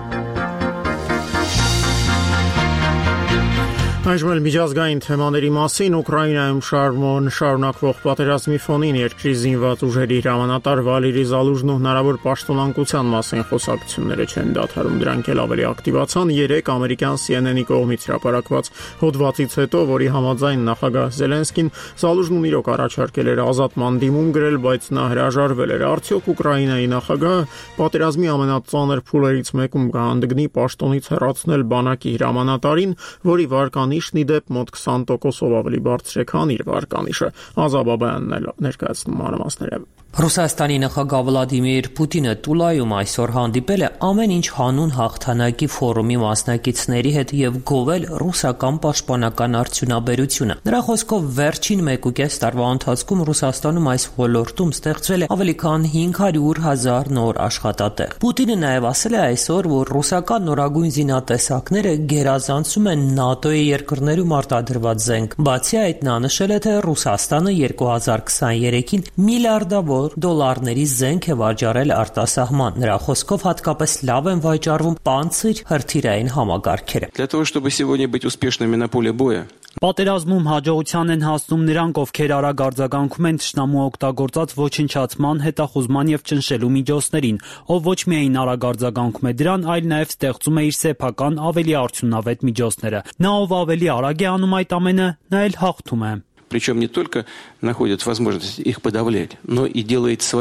Այժմ էլ միջազգային թեմաների մասին Ուկրաինայում շարժման շարունակվող պատերազմի ֆոնին երկրի զինված ուժերի հրամանատար Վալերի Զալուժնու հնարավոր պաշտոնանկության մասին խոսակցությունները չեն դադարում, դրանք էլ ավելի ակտիվացան երեկ ամերիկյան C N N-ի կողմից հրապարակված հոդվածից հետո, որի համաձայն նախագահ Զելենսկին Զալուժնուն իրոք առաջարկել էր ազատման դիմում գրել, բայց նա հրաժարվել էր։ Արդյոք Ուկրաինայի նախագահը պատերազմի ամենածանր փուլերից մեկում կհանդգնի պաշտոնից հեռացնել բանակի հրամանատարին, որի վարկանիշն ի դեպ մոտ քսան տոկոսով ավելի բարձր է, քան իր վարկանիշը։ Ազաբաբյանն ներկայացնում մանրամասները։ Ռուսաստանի նախագահ Վլադիմիր Պուտինը Տուլայում այսօր հանդիպել է ամեն ինչ հանուն հաղթանակի ֆորումի մասնակիցների հետ եւ գովել ռուսական պաշտպանական արդյունաբերությունը։ Նրա խոսքով վերջին մեկուկես տարվա ընթացքում Ռուսաստանում այս ոլորտում ստեղծվել է ավելի քան հինգ հարյուր հազար նոր աշխատատեղ։ Պուտինը նաեւ ասել է այսօր, որ ռուսական նորագույն զինատեսակները գերազանցում են ՆԱՏՕ-ի երկրներում արտադրված զենք։ Բացի այդ, նա նշել է, թե Ռուսաստանը երկու հազար քսաներեքին միլիարդավոր դոլարների զենք է վաճառել արտասահման։ Նրա խոսքով հատկապես լավ են վաճառվում պանցիր հրթիռային համակարգերը։ Для того, чтобы сегодня быть успешными на поле боя, Պատերազմում հաջողության են հասնում նրանք, ովքեր արագ արձագանքում են թշնամու օգտագործած ոչնչացման, հետախուզման եւ ճնշելու միջոցներին, ով ոչ միայն արագ արձագանքում է դրան, այլ նաեւ ստեղծում է իր սեփական ավելի արդյունավետ միջոցները։ Նա ով ավելի արագ է անում այդ ամենը, նա էլ հաղթում է։ Причем не только находит возможность их подавлять, но и делает свои.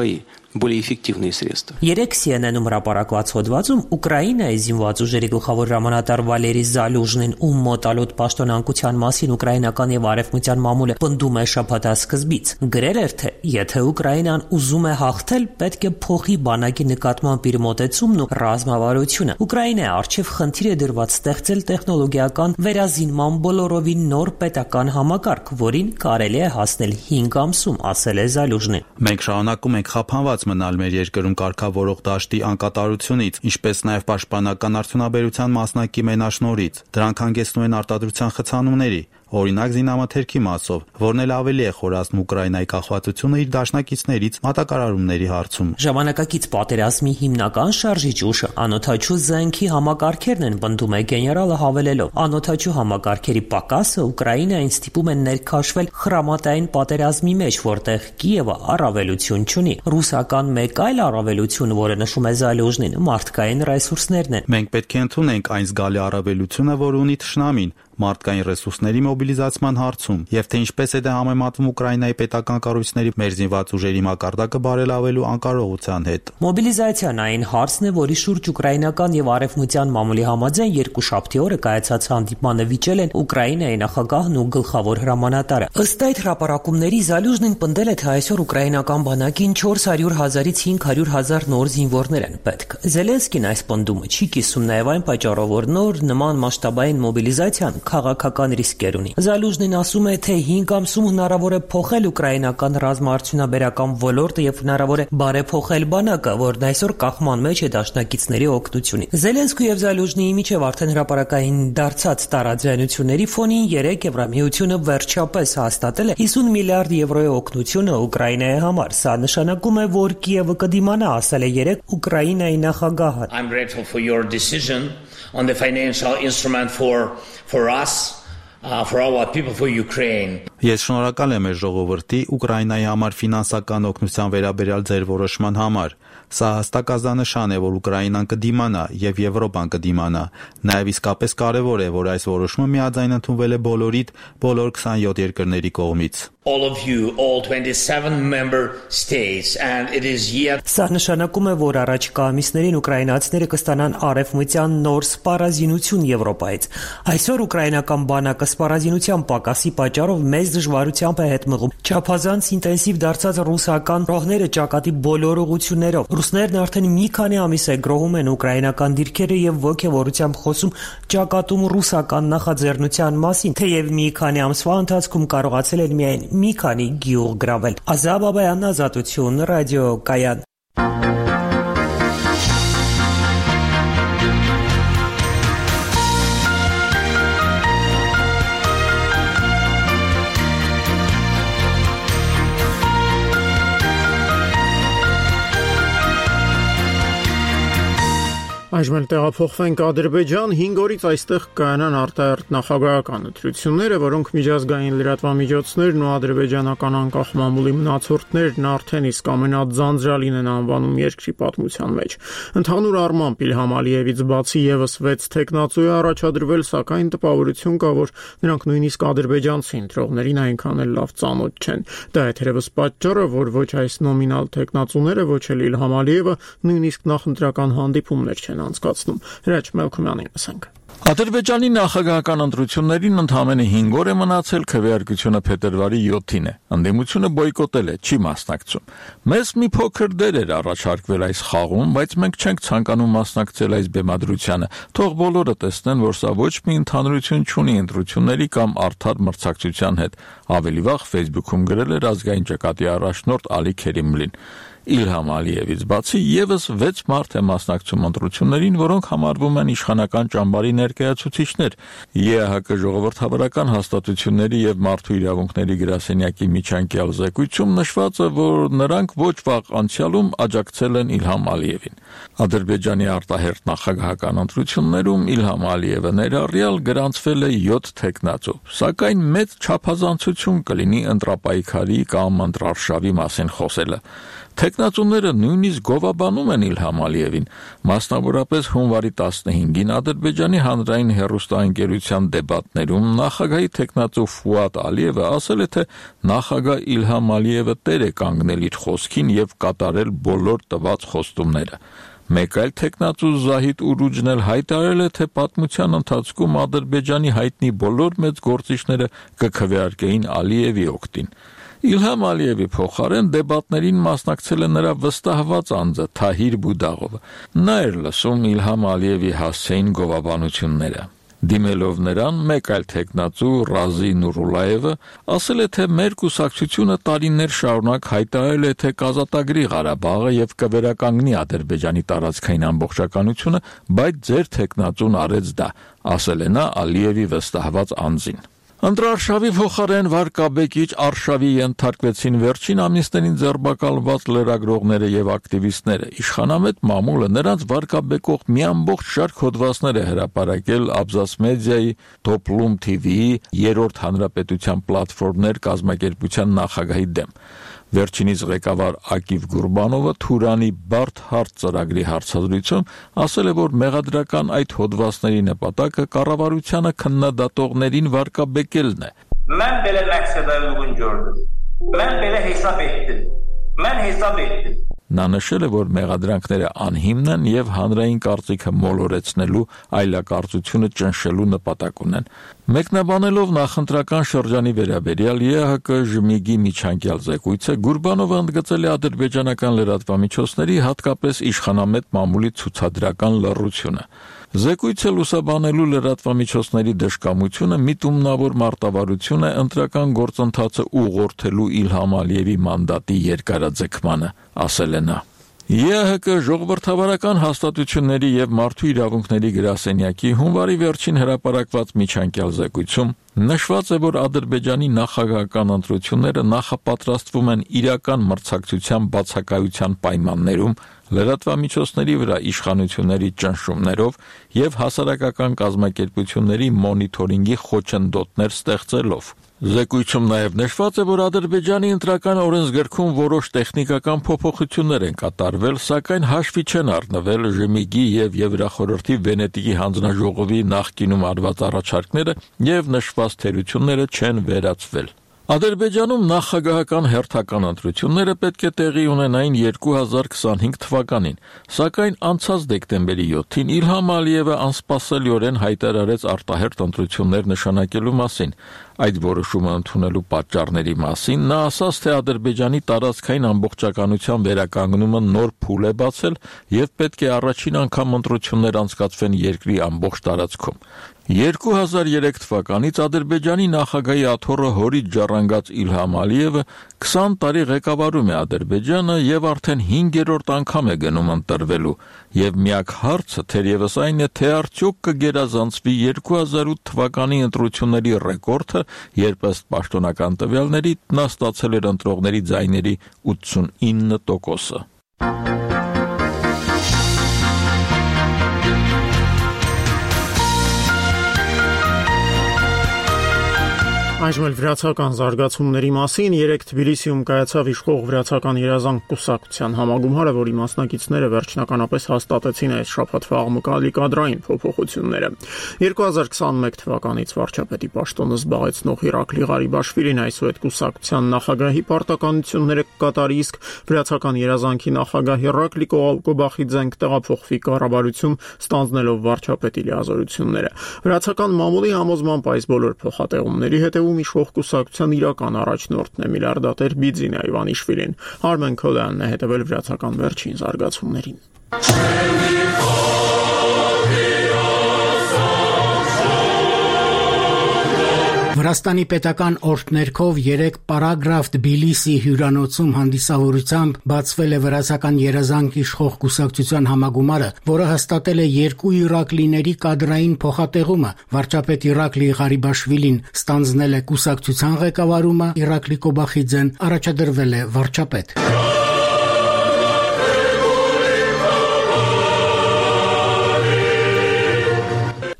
более эффективные средства. Երեք C N N-ում հրապարակված հոդվածում Ուկրաինայի զինված ուժերի գլխավոր հրամանատար Վալերի Զալյուժնին ում մոտալուտ պաշտոնանկության մասին ուկրաինական եւ արևմտյան մամուլը պնդում է շաբաթասկզբից գրել էր, թե եթե Ուկրաինան ուզում է հաղթել, պետք է փոխի բանակի նկատմամբ իր մոտեցումն ու ռազմավարությունը։ Ուկրաինայի արչիվ խնդիր է դրված ստեղծել տեխնոլոգիական վերազինման բոլորովին նոր պետական համակարգ, որին կարելի է հասնել հինգ ամսում, ասել է Զալյուժնին։ Մենք շարունակում ենք խափանված մնալ մեր երկրում կարգավորող դաշտի անկատարությունից, ինչպես նաև պաշտպանական արդյունաբերության մասնակի մենաշնորհից։ Դրանք հանգեցնում են արտադրության խցանումների, օրինակ զինամթերքի մասով, որն էլ ավելի է խորացնում Ուկրաինայի կախվածությունը իր դաշնակիցներից մատակարարումների հարցում։ Ժամանակակից պատերազմի հիմնական շարժիչ ուժը անօթաչու զենքի համակարգերն են, պնդում է գեներալը հավելելով. անօթաչու համակարգերի պակասը Ուկրաինային ստիպում են ներքաշվել խրամատային պատերազմի մեջ, որտեղ Կիևը առավելություն չունի։ Ռուսական մեկ այլ առավելություն, որը նշում է Զալյուժնին, մարդկային ռեսուրսներն են։ Մենք պետք է ընդունենք այն զգալի առավելությունը, որ ունի թշնամին մարդկային ռեսուրսների մոբիլիզացման հարցում, եւ թե ինչպես է դա համեմատվում Ուկրաինայի պետական կառույցների մեր զինված ուժերի մակարդակը բարելավելու անկարողության հետ։ Մոբիլիզացիան այն հարցն է, որի շուրջ ուկրաինական եւ արևմտյան մամուլի համաձայն երկուշաբթի օրը կայացած հանդիպմանը վիճել են Ուկրաինայի նախագահն ու գլխավոր հրամանատարը։ Ըստ այդ հրապարակումների Զալյուժնին պնդել է, թե այսօր ուկրաինական բանակին չորս հարյուր հազարից հինգ հարյուր հազար նոր զինվորներ են պետք։ Զելենսկին այս պնդումը չի կիսում նաեւ այն պատճառով, որ նոր նման մասշտաբային մոբիլիզացիան քաղաքական ռիսկեր ունի։ Զալյուժնին ասում է, թե հինգ ամսում հնարավոր է փոխել ուկրաինական ռազմաարդյունաբերական ոլորտը եւ հնարավոր է բարեփոխել բանակը, որն այսօր կախման մեջ է դաշնակիցների օգնությունից։ Զելենսկու եւ Զալյուժնիի միջև արդեն հրապարակային դարձած տարաձայնությունների ֆոնին երեք Եվրամիությունը վերջապես հաստատել է հիսուն միլիարդ եվրոյի օգնությունը Ուկրաինայի համար։ Սա նշանակում է, որ Կիևը կդիմանա, ասել է երեք Ուկրաինայի նախագահը։ I'm grateful for your decision on the financial instrument for for us Uh, for our people, for Ukraine. Ես շնորհակալ եմ մեր ժողովրդի Ուկրաինայի համար ֆինանսական օգնության վերաբերյալ ձեր որոշման համար։ Սա հստակ ազդանշան է, որ Ուկրաինան կդիմանա եւ Եվրոպան կդիմանա։ Նաեւ իսկապես կարեւոր է, որ այս որոշումը միաձայն ընդունվել է բոլորիդ, բոլոր քսանյոթ երկրների կողմից։ All of you, all twenty-seven member states, and it is yet. Սա նշանակում է, որ առաջիկա ամիսներին ուկրաինացիները կստանան արևմտյան նոր սպառազինություն Եվրոպայից։ Այսօր ուկրաինական բանակը սպառազինության պակասի պատճառով մեծ դժվարությամբ է հետ մղում։ Չափազանց ինտենսիվ դարձած ռուսական ռոհները ճակատի բոլոր ուղություններով։ Ռուսներն արդեն մի քանի ամիս է գրոհում են ուկրաինական դիրքերը եւ ոգևորությամբ խոսում ճակատում ռուսական նախաձեռնության մասին, թեև մի քանի ամսվա ընթացքում կարողացել են միայն մի քանի գյուղ գրավել։ Ազատ Բաբայան, Ազատություն, ռադիո կայան։ Այժմ էլ տեղափոխվենք Ադրբեջան, հինգ օրից այստեղ կայանան արտահերթ նախագահական ընտրությունները, որոնք միջազգային լրատվամիջոցներն ու ադրբեջանական անկախ մամուլի մնացորդներն արդեն իսկ ամենաձանձրալին են անվանում երկրի պատմության մեջ։ Ընդհանուր առմամբ Իլհամ Ալիևից բացի եւս վեց տեխնացու է առաջադրվել, սակայն տպավորություն կա, որ նրանք նույնիսկ ադրբեջանցի ընտրողներին այնքան էլ լավ ծանոթ չեն։ Դա է թերևս պատճառը, որ ոչ այս նոմինալ տեխնացուները, ոչ էլ Իլհամ Ալիևը նույնիսկ նախընտրական հանդիպումներ չեն անցկացնում։ Հրաչ Մելքումյանին ասենք։ Ադրբեջանի նախագահական ընտրություններին ընդամենը հինգ օր է մնացել, քվեարկությունը փետրվարի յոթին է։ Ընդդիմությունը բոյկոտել է, չի մասնակցում։ Մեզ մի փոքր դեր էր առաջարկվել այս խաղում, բայց մենք չենք ցանկանում մասնակցել այս բեմադրությանը։ Թող բոլորը տեսնեն, որ սա ոչ մի ընդհանրություն չունի ընտրությունների կամ արդար մրցակցության հետ։ Ավելի վաղ Facebook-ում գրել էր ազգային ճակատի առաջնորդ Ալի Քերիմլին։ Իլհամ Ալիևից բացի եւս վեց մարդ է մասնակցում ընտրություններին, որոնք համարվում են իշխանական ճամբարի ներկայացուցիչներ։ Է Ահ Կը ժողովրդավարական հաստատությունների եւ մարդու իրավունքների գրասենյակի միջանկյալ զեկույցում նշված է, որ նրանք ոչ վաղ անցյալում աջակցել են Իլհամ Ալիևին։ Ադրբեջանի արտահերթ նախագահական ընտրություններում Իլհամ Ալիևը ներառյալ գրանցվել է յոթ տեխնացու, սակայն մեծ չափազանցություն կլինի ընտրապայքարի կամ ընտրարշավի մասին խոսելը։ Տեխնացուները նույնիսկ գովաբանում են Իլհամ Ալիևին, մասնավորապես հունվարի տասնհինգին Ադրբեջանի հանրային հեռուստաընկերության դեբատներում նախագահի տեխնացու Ֆուադ Ալիևը ասել է, թե նախագահ Իլհամ Ալիևը տեր է կանգնել իր խոսքին եւ կատարել բոլոր տված խոստումները։ Մեկ այլ տեխնացու Զահիդ Ուրուջն էլ հայտարարել է, թե պատմության ընթացքում Ադրբեջանի հայտնի բոլոր մեծ գործիչները կքվեարկեին Ալիևի օգտին։ Իլհամ Ալիևի փոխարեն դեբատներին մասնակցել է նրա վստահված անձը Թահիր Բուդաղովը։ Նա էր լսում Իլհամ Ալիևի հասցեին գովաբանությունները։ Դիմելով նրան, մեկ այլ տեխնացու Ռազի Նուրուլայևը ասել է, թե մեր կուսակցությունը տարիներ շարունակ հայտարարել է, թե կազատագրի Ղարաբաղը եւ կվերականգնի Ադրբեջանի տարածքային ամբողջականությունը, բայց ձեր տեխնացուն արեց դա, ասել է նա Ալիևի վստահված անձին։ Ընտրարշավի փոխարեն վարկաբեկիչ արշավի ենթարկվեցին վերջին ամիսներին ձերբակալված լրագրողները եւ ակտիվիստները։ Իշխանամետ մամուլը նրանց վարկաբեկող մի ամբողջ շարք հոդվածներ է հրապարակել Abzas Media-ի, Toplum T V-ի, Երրորդ հանրապետության պլատֆորմներ կազմակերպության նախագահի դեմ։ Վերջինիս ղեկավար Ակիվ Գուրբանովը Թուրանի բարդ հարց ծրագրի հարցազրույցում ասել է, որ մեղադրական այդ հոդվածների նպատակը կառավարությանը քննադատողներին վարկաբեկելն է։ Mən belə məqsədə uyğun gördüm. Mən belə hesab etdim. Mən hesab etdim. Նա նշել է, որ մեղադրանքները անհիմն են եւ հանրային կարծիքը մոլորեցնելու, այլակարծությունը ճնշելու նպատակ ունեն։ Մեկնաբանելով նախընտրական շրջանի վերաբերյալ Ե Հ Կ Ժմիգի միջանկյալ զեկույցը, Գուրբանովը ընդգծել է ադրբեջանական լրատվամիջոցների, հատկապես իշխանամետ մամուլի ցուցադրական լռությունը։ Զեկույցը լուսաբանելու լրատվամիջոցների դժկամությունը միտումնավոր մարտավարություն է ընտրական գործընթացը ուղղորդելու Իլհամ Ալիևի մանդատի երկարաձգմանը, ասել է նա։ Ե Հ Կ ժողովրդավարական հաստատությունների եւ մարդու իրավունքների գրասենյակի հունվարի վերջին հրապարակված միջանկյալ զեկույցում նշված է, որ Ադրբեջանի նախագահական ընտրությունները նախապատրաստվում են իրական մրցակցության բացակայության պայմաններում, լրատվամիջոցների վրա իշխանությունների ճնշումներով եւ հասարակական կազմակերպությունների մոնիթորինգի խոչընդոտներ ստեղծելով։ Զեկույցում նաև նշված է, որ Ադրբեջանի ընտրական օրենսգրքում որոշ տեխնիկական փոփոխություններ են կատարվել, սակայն հաշվի չեն առնվել Ժմիգի եւ Եվրախորհրդի Վենետիկի հանձնաժողովի նախկինում արված առաջարկները եւ նշված թերությունները չեն վերացվել։ Ադրբեջանում նախագահական հերթական ընտրությունները պետք է տեղի ունենային երկու հազար քսանհինգ թվականին, սակայն անցած դեկտեմբերի յոթին Իլհամ Ալիևը անսպասելիորեն հայտարարեց արտահերթ ընտրություններ նշանակելու մասին։ Այդ որոշումը ընդունելու պատճառների մասին նա ասաց, թե Ադրբեջանի տարածքային ամբողջականության վերականգնումը նոր փուլ է բացել եւ պետք է առաջին անգամ ընտրություններ անցկացվեն երկրի ամբողջ տարածքում։ երկու հազար երեք թվականից Ադրբեջանի նախագահի աթոռը հորից ժառանգած Իլհամ Ալիևը քսան տարի ղեկավարում է Ադրբեջանը եւ արդեն հինգերորդ անգամ է գնում ընտրվելու եւ միակ հարցը թերևս այն է, թե արդյոք կգերազանցվի երկու հազար ութ թվականի ընտրությունների ռեկորդը, երբ ըստ պաշտոնական տվյալների նա ստացել էր ընտրողների ձայների ութսունինը տոկոսը։ Այժմ էլ վրացական զարգացումների մասին երեք Թբիլիսիում կայացավ իշխող վրացական երազանք կուսակցության համագումարը, որի մասնակիցները վերջնականապես հաստատեցին այս շաբաթվա աղմկալի կադրային փոփոխությունները։ երկու հազար քսանմեկ թվականից վարչապետի պաշտոնը զբաղեցնող Իրակլի Ղարիբաշվիլին այսուհետ կուսակցության նախագահի պարտականությունները կկատարի, իսկ վրացական երազանքի նախագահ Իրակլի Կոբախիձեն կտեղափոխվի կառավարություն, ստանձնելով վարչապետի լիազորությունները։ Վրացական մամուլի համոզմամբ այս բոլոր փոխատեղումների հետևում իշխող կուսակցության իրական առաջնորդն է միլիարդատեր Բիձինա Իվանիշվիլին։ Արմեն Քոլյանն է հետևել վրացական վերջին զարգացումներին։ Վրաստանի պետական օրդներքով երեք պարագրաֆ Թբիլիսի հյուրանոցում հանդիսավորությամբ բացվել է վրացական երազանք իշխող կուսակցության համագումարը, որը հաստատել է երկու Իրակլիների կադրային փոխատեղումը։ Վարչապետ Իրակլի Ղարիբաշվիլին ստանձնել է կուսակցության ղեկավարումը, Իրակլի Կոբախիձեն առաջադրվել է վարչապետ։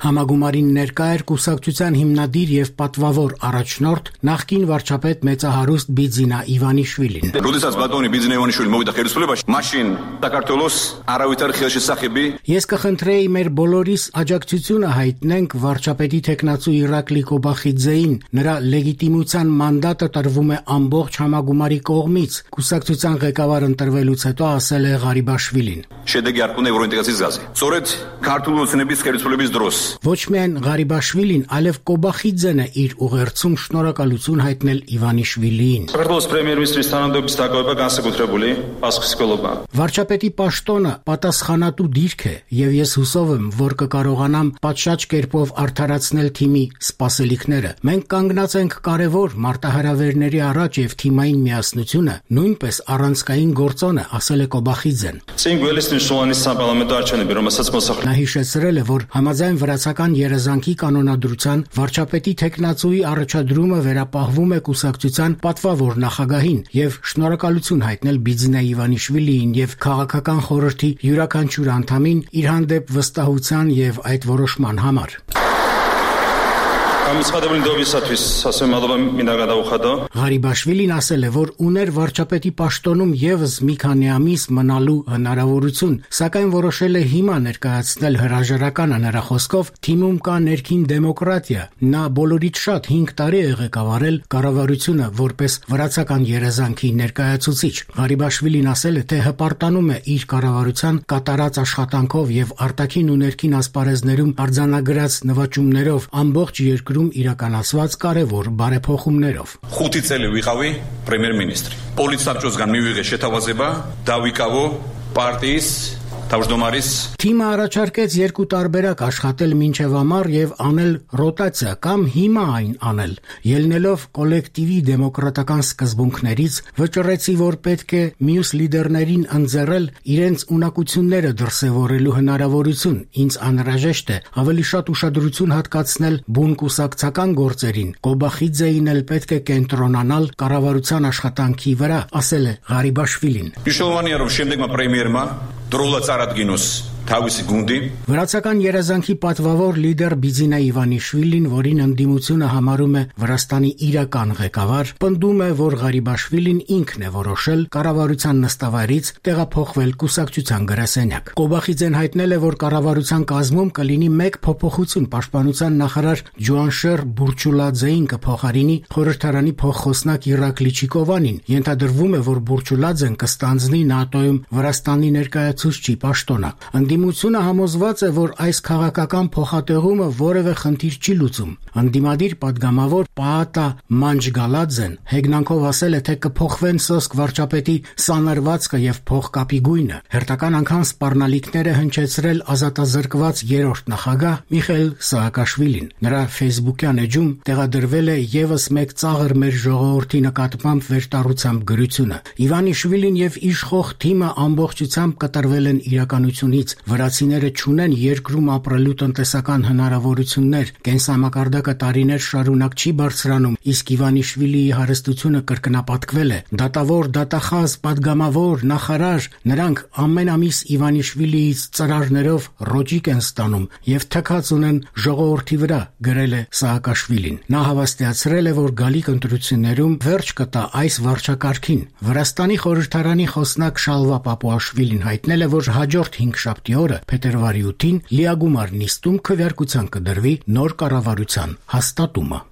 Համագումարին ներկա էր կուսակցության հիմնադիր եւ պատվավոր առաջնորդ նախկին վարչապետ մեծահարուստ Բիձինա Իվանիշվիլին։ Ռոդեսած բատոնի Բիձինա Իվանիշվիլի մովիդա խերուսփլեբաշ մաշին Տակարտոլոս արավիտար խիլշի սախիբի։ Ես կխնդրեի մեր բոլորիս աջակցությունը հայտնենք վարչապետի տեխնացու Իրակլի Կոբախիձեին, նրա լեգիտիմության մանդատը տրվում է ամբողջ համագումարի կողմից, կուսակցության ղեկավար ընտրվելուց հետո ասել է Ղարիբաշվիլին։ Շեդեգի արկուն եվրոինտեգրացիա զգազի։ Սորեդ քարտուլոցնեբից խերուսփլեբից դրոս։ Ոչ միայն Ղարիբաշվիլին, այլև Կոբախիձեն է իր ուղերձում շնորհակալություն հայտնել Իվանիշվիլիին։ Საქართველოს պրեմիեր-մինիստրի ստանանդոպից տակոյպա կանսեկուտրեբուլի պասխիսկոլոբա։ Վարչապետի պաշտոնը պատասխանատու դիրք է, եւ ես հուսով եմ, որ կկարողանամ պատշաճ կերպով արդարացնել թիմի սպասելիքները։ Մենք կանգնած ենք կարևոր մարտահրավերների առաջ եւ թիմային միասնությունը նույնպես առանցքային գործոն է, ասել է Կոբախիձեն։ Նա հիշեցրել է, որ համաձայն վրացական երազանքի կանոնադրության վարչապետի տեխնացուի առաջադրումը վերապահվում է կուսակցության պատվավոր նախագահին եւ շնորհակալություն հայտնել Բիձինա Իվանիշվիլիին եւ քաղաքական խորհրդի յուրաքանչյուր անդամին իր հանդեպ վստահության եւ այդ որոշման համար։ Ղարիբաշվիլին ասել է, որ ուներ վարչապետի պաշտոնում եւս մի քանի ամիս մնալու հնարավորություն, սակայն որոշել է հիմա ներկայացնել հրաժարականը։ Նրա խոսքով թիմում կա ներքին դեմոկրատիա։ Նա բոլորից շատ հինգ տարի է ղեկավարել կառավարությունը որպես վրացական երազանքի ներկայացուցիչ։ Ղարիբաշվիլին ասել է, թե հպարտանում է իր կառավարության կատարած աշխատանքով եւ արտաքին ու ներքին ասպարեզներում արձանագրած նվաճումներով ամբողջ երկրում իրականացված կարևոր բարեփոխումներով։ Խութի ցելի վիղավի պրեմիեր-մինիստրի։ Պոլիտսաբճոզգան մի վիղե շետավազեբա դավիկավո պարտիիս Թիմը առաջարկեց երկու տարբերակ աշխատել մինչև ամառ եւ անել ռոտացիա կամ հիմա այն անել։ Ելնելով կոլեկտիվի դեմոկրատական սկզբունքներից, վճռեցի, որ պետք է մյուս լիդերներին ընձեռել իրենց ունակությունները դրսևորելու հնարավորություն։ Ինձ անհրաժեշտ է ավելի շատ ուշադրություն հատկացնել բուն կուսակցական գործերին։ Կոբախիձեին էլ պետք է կենտրոնանալ կառավարության աշխատանքի վրա, ասել է Ղարիբաշվիլին։ Իշովանիարով շեմդեգմա պրեմիերմա Դրոլա ծարադգինոս Թավիսի գունդի Վրացական երազանքի պատվավոր լիդեր Բիձինա Իվանիշվիլին, որին ընդդիմությունը համարում է Վրաստանի իրական ղեկավար, պնդում է, որ Ղարիբաշվիլին ինքն է որոշել կառավարության նստավայրից տեղափոխվել կուսակցության գրասենյակ։ Կոբախիձեն հայտնել է, որ կառավարության կազմում կլինի մեկ փոփոխություն՝ պաշտպանության նախարար Ջուանշեր Բուրչուլաձեին կփոխարինի խորհրդարանի փոխխոսնակ Իրակլի Չիկովանին։ Ենթադրվում է, որ Բուրչուլաձեն կստանձնի ՆԱՏՕ-ում Վրաստանի ներկայացուցչի պաշտոնը։ Ընդդիմությունը համոզված է, որ այս քաղաքական փոխատեղումը որևէ խնդիր չի լուծում։ Ընդդիմադիր падգամավոր Պաատա Մանջգալաձեն հեգնանքով ասել է, թե կփոխվեն սոսկ վարչապետի սանրվածքը եւ փողկապի գույնը։ Հերթական անգամ սպառնալիքները հնչեցրել ազատազրկված երրորդ նախագահ Միխայիլ Սահակաշվիլին։ Նրա Facebook-յան էջում տեղադրվել է եւս մեկ ծաղր մեր ժողովրդի նկատմամբ վերտառությամբ գրությունը։ Իվանիշվիլին եւ իշխող թիմը ամբողջությամբ կտրվել են իրականությունից։ Վրացիները չունեն երկրում ապրելու տնտեսական հնարավորություններ։ Կենսամակարդակը տարիներ շարունակ չի բարձրանում, իսկ Իվանիշվիլիի հարստությունը կրկնապատկվել է։ Դատավոր, դատախազ, падգամավոր, նախարար, նրանք ամեն ամիս Իվանիշվիլիից ծրարներով ռոճիկ են ստանում եւ թքած ունեն ժողովրդի վրա, գրել է Սահակաշվիլին։ Նա հավաստիացրել է, որ գալիք ընտրություններում վերջ կտա այս վարչակարգին։ Վրաստանի խորհրդարանի խոսնակ Շալվա Պապուաշվիլին հայտնել է, որ հաջորդ հինգշաբթի օրը փետրվարի ութին լիագումար նիստում քվեարկության կդրվի նոր կառավարության հաստատումը։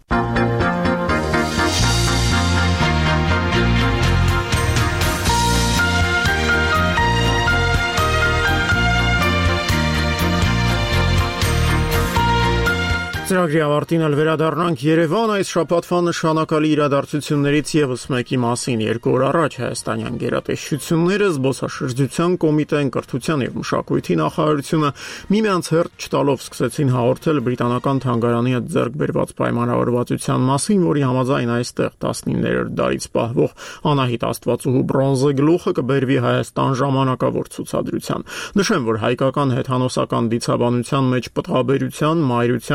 Ծրագրի ավարտին էլ վերադառնանք Երևան։ Այս շաբաթվա նշանակալի իրադարձություններից եւս մեկի մասին երկու օր առաջ հայաստանյան գերատեսչությունները, զբոսաշրջության կոմիտեն, կրթության եւ մշակույթի նախարարությունը միմյանց հերթ չտալով սկսեցին հաղորդել բրիտանական թանգարանի հետ ձեռք բերված պայմանավորվածության մասին, որի համաձայն այստեղ տասնիններորդ դարից պահվող Անահիտ Աստվածուհու բրոնզե գլուխը կբերվի Հայաստան ժամանակավոր ցուցադրության։ Նշեմ, որ հայկական հեթանոսական դիցաբանության մեջ պտղաբերության, մայրության որոշ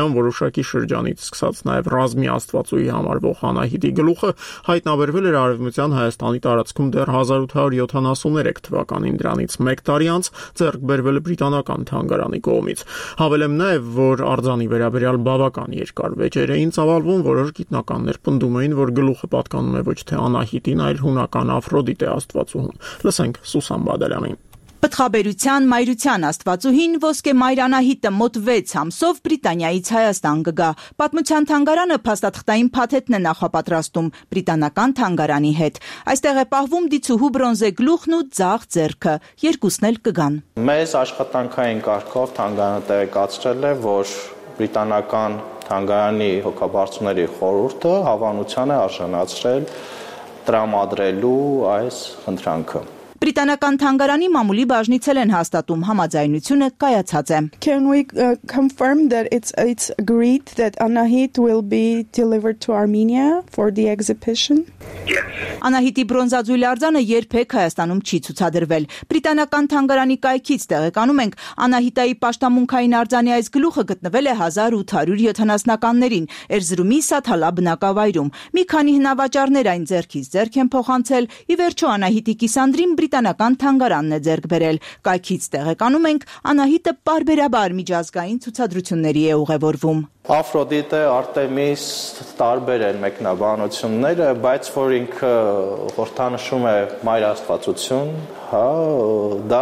որոշակի շրջանից սկսած նաև ռազմի աստվածուհի համարվող Անահիտի գլուխը հայտնաբերվել էր Արևմտյան Հայաստանի տարածքում դեռ հազար ութ հարյուր յոթանասուններեք թվականին, դրանից մեկ տարի անց ձեռք բերվել է բրիտանական թանգարանի կողմից։ Հավելեմ նաև, որ արձանի վերաբերյալ բավական երկար վեճեր էին ծավալվում, որոշ գիտնականներ պնդում էին, որ գլուխը պատկանում է ոչ թե Անահիտին, այլ հունական Աֆրոդիտե աստվածուհուն։ Լսենք Սուսան Բադալյանին։ Պտղաբերության մայրության աստվածուհին ոսկե մայր Անահիտը մոտ վեց ամսով Բրիտանիայից Հայաստան կգա։ Պատմության թանգարանը փաստաթղթային փաթեթն է նախապատրաստում բրիտանական թանգարանի հետ։ Այստեղ է պահվում դիցուհու բրոնզե գլուխն ու ձախ ձեռքը, երկուսն էլ կգան։ Մեզ աշխատանքային կարգով թանգարանը տեղեկացրել է, որ բրիտանական թանգարանի հոգաբարձուների խորհուրդը հավանության է արժանացրել տրամադրելու այս խնդրանքը։ Բրիտանական թանգարանի մամուլի բաժնիցել են հաստատում համաձայնությունը կայացած է։ Can we uh, confirm that it's it's agreed that Anahit will be delivered to Armenia for the exhibition? Անահիտի բրոնզաձույլ արձանը երբեք Հայաստանում չի ցուցադրվել։ Բրիտանական թանգարանի կայքից տեղեկանում ենք, Անահիտայի պաշտամունքային արձանի այս գլուխը գտնվել է հազար ութ հարյուր յոթանասնականներին Էրզրումի Սաթալա բնակավայրում։ Մի քանի հնավաճառներ այն ձեռքից ձեռք են փոխանցել, ի վերջո Անահիտի կիսանդրին բրիտանական թանգարանն է ձեռք բերել։ Կայքից տեղեկանում ենք, Անահիտը պարբերաբար միջազգային ցուցադրությունների է ուղևորվում։ Աֆրոդիտե, Արտեմիս տարբեր են մեկնաբանությունները, բայց որ ինքը խորհրդանշում է մայր աստվածություն, հա, դա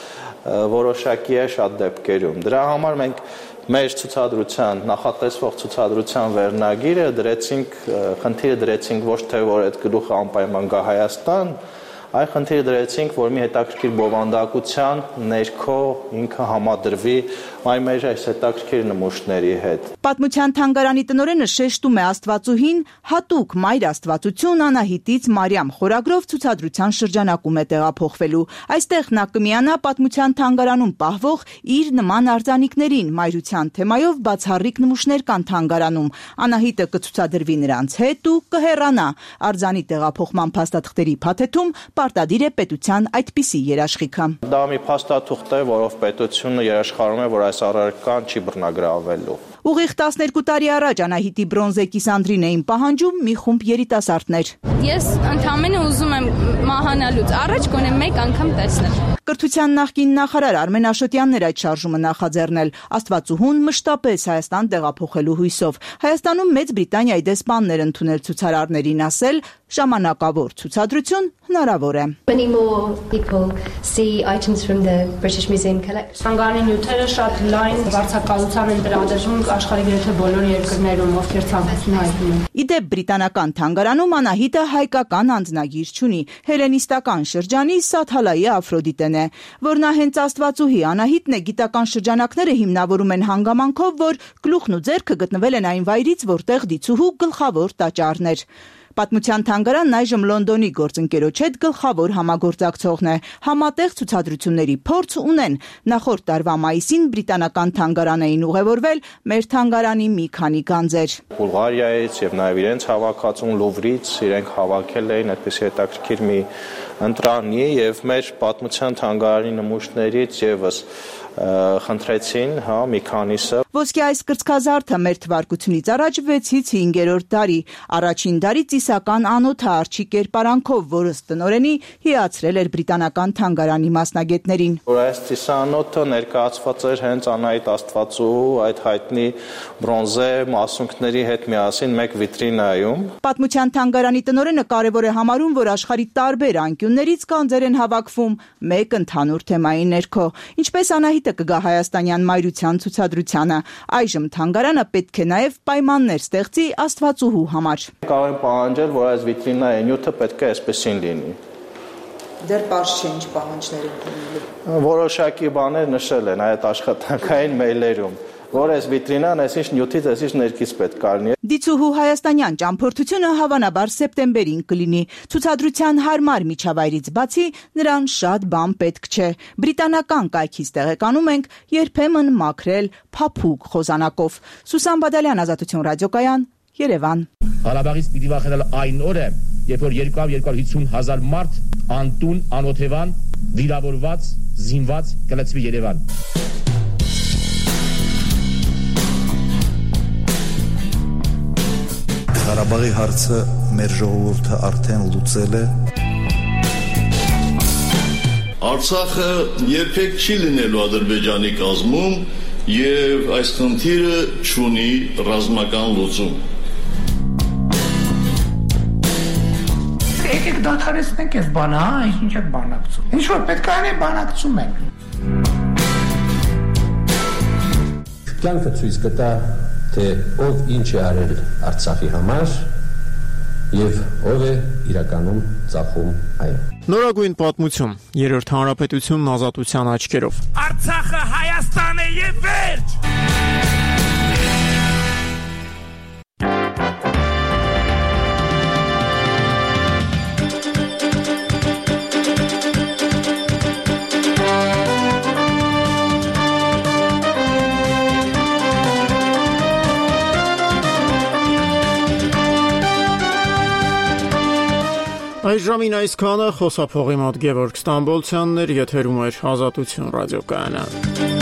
որոշակի է շատ դեպքերում։ Դրա համար մենք մեր ցուցադրության, նախատեսվող ցուցադրության վերնագիրը դրեցինք, խնդիրը դրեցինք ոչ թե որ այդ գլուխը անպայման գա Հայաստան, այլ խնդիրը դրեցինք, որ մի հետաքրքիր բովանդակության ներքո ինքը համադրվի այ մեր այս հետաքրքիր նմուշների հետ։ Պատմության թանգարանի տնօրենը շեշտում է աստվածուհին հատուկ մայր աստվածություն Անահիտից Մարիամ խորագրով ցուցադրության շրջանակում է տեղափոխվելու։ Այստեղ նա կմիանա պատմության թանգարանում պահվող իր նման արձանիկներին, մայրության թեմայով բացառիկ նմուշներ կան թանգարանում։ Անահիտը կցուցադրվի նրանց հետ ու կհեռանա։ Արձանի տեղափոխման փաստաթղթերի փաթեթում պարտադիր է պետության այդպիսի երաշխիքը։ Դա մի փաստաթուղթ է, որով պետությունը երաշխարում է, որ այս առարկան չի բռնագրավելու։ Ուղիղ տասներկու տարի առաջ Անահիտի բրոնզե կիսանդրին էին պահանջում մի խումբ երիտասարդներ։ Ես ընդամենը ուզում եմ մահանալուց առաջ գոնե մեկ անգամ տեսնել։ Կրթության նախկին նախարար Արմեն Աշոտյանն էր այդ շարժումը նախաձեռնել։ Աստվածուհուն մշտապես Հայաստան տեղափոխելու հույսով։ Հայաստանում Մեծ Բրիտանիայի դեսպաններ ընդունել ցուցարարներին ասել, ժամանակավոր ցուցադրություն հնարավոր է։ Many more people see items from the British Museum collection. Թանգարանի նյութերը շատ լայն վարձակալության են տրամադրվում աշխարհի գրեթե բոլոր երկրներում, ովքեր ցանկացին հայտնում են։ Իդեպ բրիտանական թանգարանում Անահիտը հայկական անձնագիր չունի։ Հելենիստական շրջանի Սաթալայի Աֆրոդիտեն է, որ նա հենց աստվածուհի Անահիտն է, գիտական շրջանակները հիմնավորում են հանգամանքով, որ գլուխն ու ձեռքը գտնվել են այն վայրից, որտեղ դիցուհու գլխավոր տաճարն էր։ Պատմության թանգարանն այժմ Լոնդոնի գործընկերոջ հետ գլխավոր համագործակցողն է։ Համատեղ ցուցադրությունների փորձ ունեն։ Նախորդ տարվա մայիսին բրիտանական թանգարան էին ուղևորվել մեր թանգարանի մի քանի գանձեր։ Բուլղարիայից եւ նաեւ իրենց հավաքածուն Լուվրից իրենք հավաքել էին այդպես հետաքրքիր մի ընտրանի եւ մեր պատմության թանգարանի նմուշներից եւս խնդրեցին, հա, մի քանիսը։ Ոսկե այս կրծքազարդը մեր թվարկությունից առաջ վեցից հինգերորդ դարի, առաջին դարի ծիսական անոթը արջի կերպարանքով, որը տնօրենի հիացրել էր բրիտանական թանգարանի մասնագետներին։ Որ այս ծիսանոթը ներկայացված էր հենց Անահիտ Աստվածուհու այդ հայտնի բրոնզե մասունքների հետ միասին մեկ վիտրինայում։ Պատմության թանգարանի տնօրենը կարևոր է համարում, որ աշխարհի տարբեր անկյուններից գանձեր են հավաքվում մեկ ընդհանուր թեմայի ներքո։ Ինչպես Անահիտը կգա հայաստանյան մայրության ցուցադրությանը, այժմ թանգարանը պետք է նաև պայմաններ ստեղծի Աստվածուհու համար։ Կարող են պահանջել, որ այս վիտրինայի նյութը պետք է այսպեսին լինի։ Դեռ պարզ չէ ինչ պահանջներ են դիմելու։ Որոշակի բաներ նշել են այդ աշխատանքային մեյլերում, որ այս վիտրինան այսինչ նյութից այսինչ ներքից պետք կարնի։ Դիցուհու հայաստանյան ճամփորդությունը հավանաբար սեպտեմբերին կլինի։ Ցուցադրության հարմար միջավայրից բացի նրան շատ բան պետք չէ։ Բրիտանական կայքից տեղեկանում ենք երբեմն մաքրել փափուկ խոզանակով։ Սուսան Բադալյան, Ազատություն ռադիոկայան, Երևան։ Ղարաբաղից պիտի վախենալ այն օրը, երբ որ երկու հարյուր հիսուն հազար մարդ անտուն, անօթևան, վիրավորված, զինված կլցվի Երևան։ Ղարաբաղի հարցը մեր ժողովուրդը արդեն լուծել է։ Արցախը երբեք չի լինելու Ադրբեջանի կազմում եւ այս խնդիրը չունի ռազմական լուծում։ Եկեք դադարեցնենք այս բանը, հա, ինչ եք բանակցում։ Ինչ որ պետք է անենք, բանակցում ենք։ Կյանքը ցույց կտա, թե ով ինչ է արել Արցախի համար եւ ով է իրականում ծախում այն։ Նորագույն պատմություն՝ Երրորդ հանրապետությունն ազատության աչքերով։ Արցախը Հայաստան է եւ վերջ։ Այս ժամին այսքանը, խոսափողի մոտ Գևորգ Ստամբոլցյանն էր, եթերում էր Ազատություն ռադիոկայանը։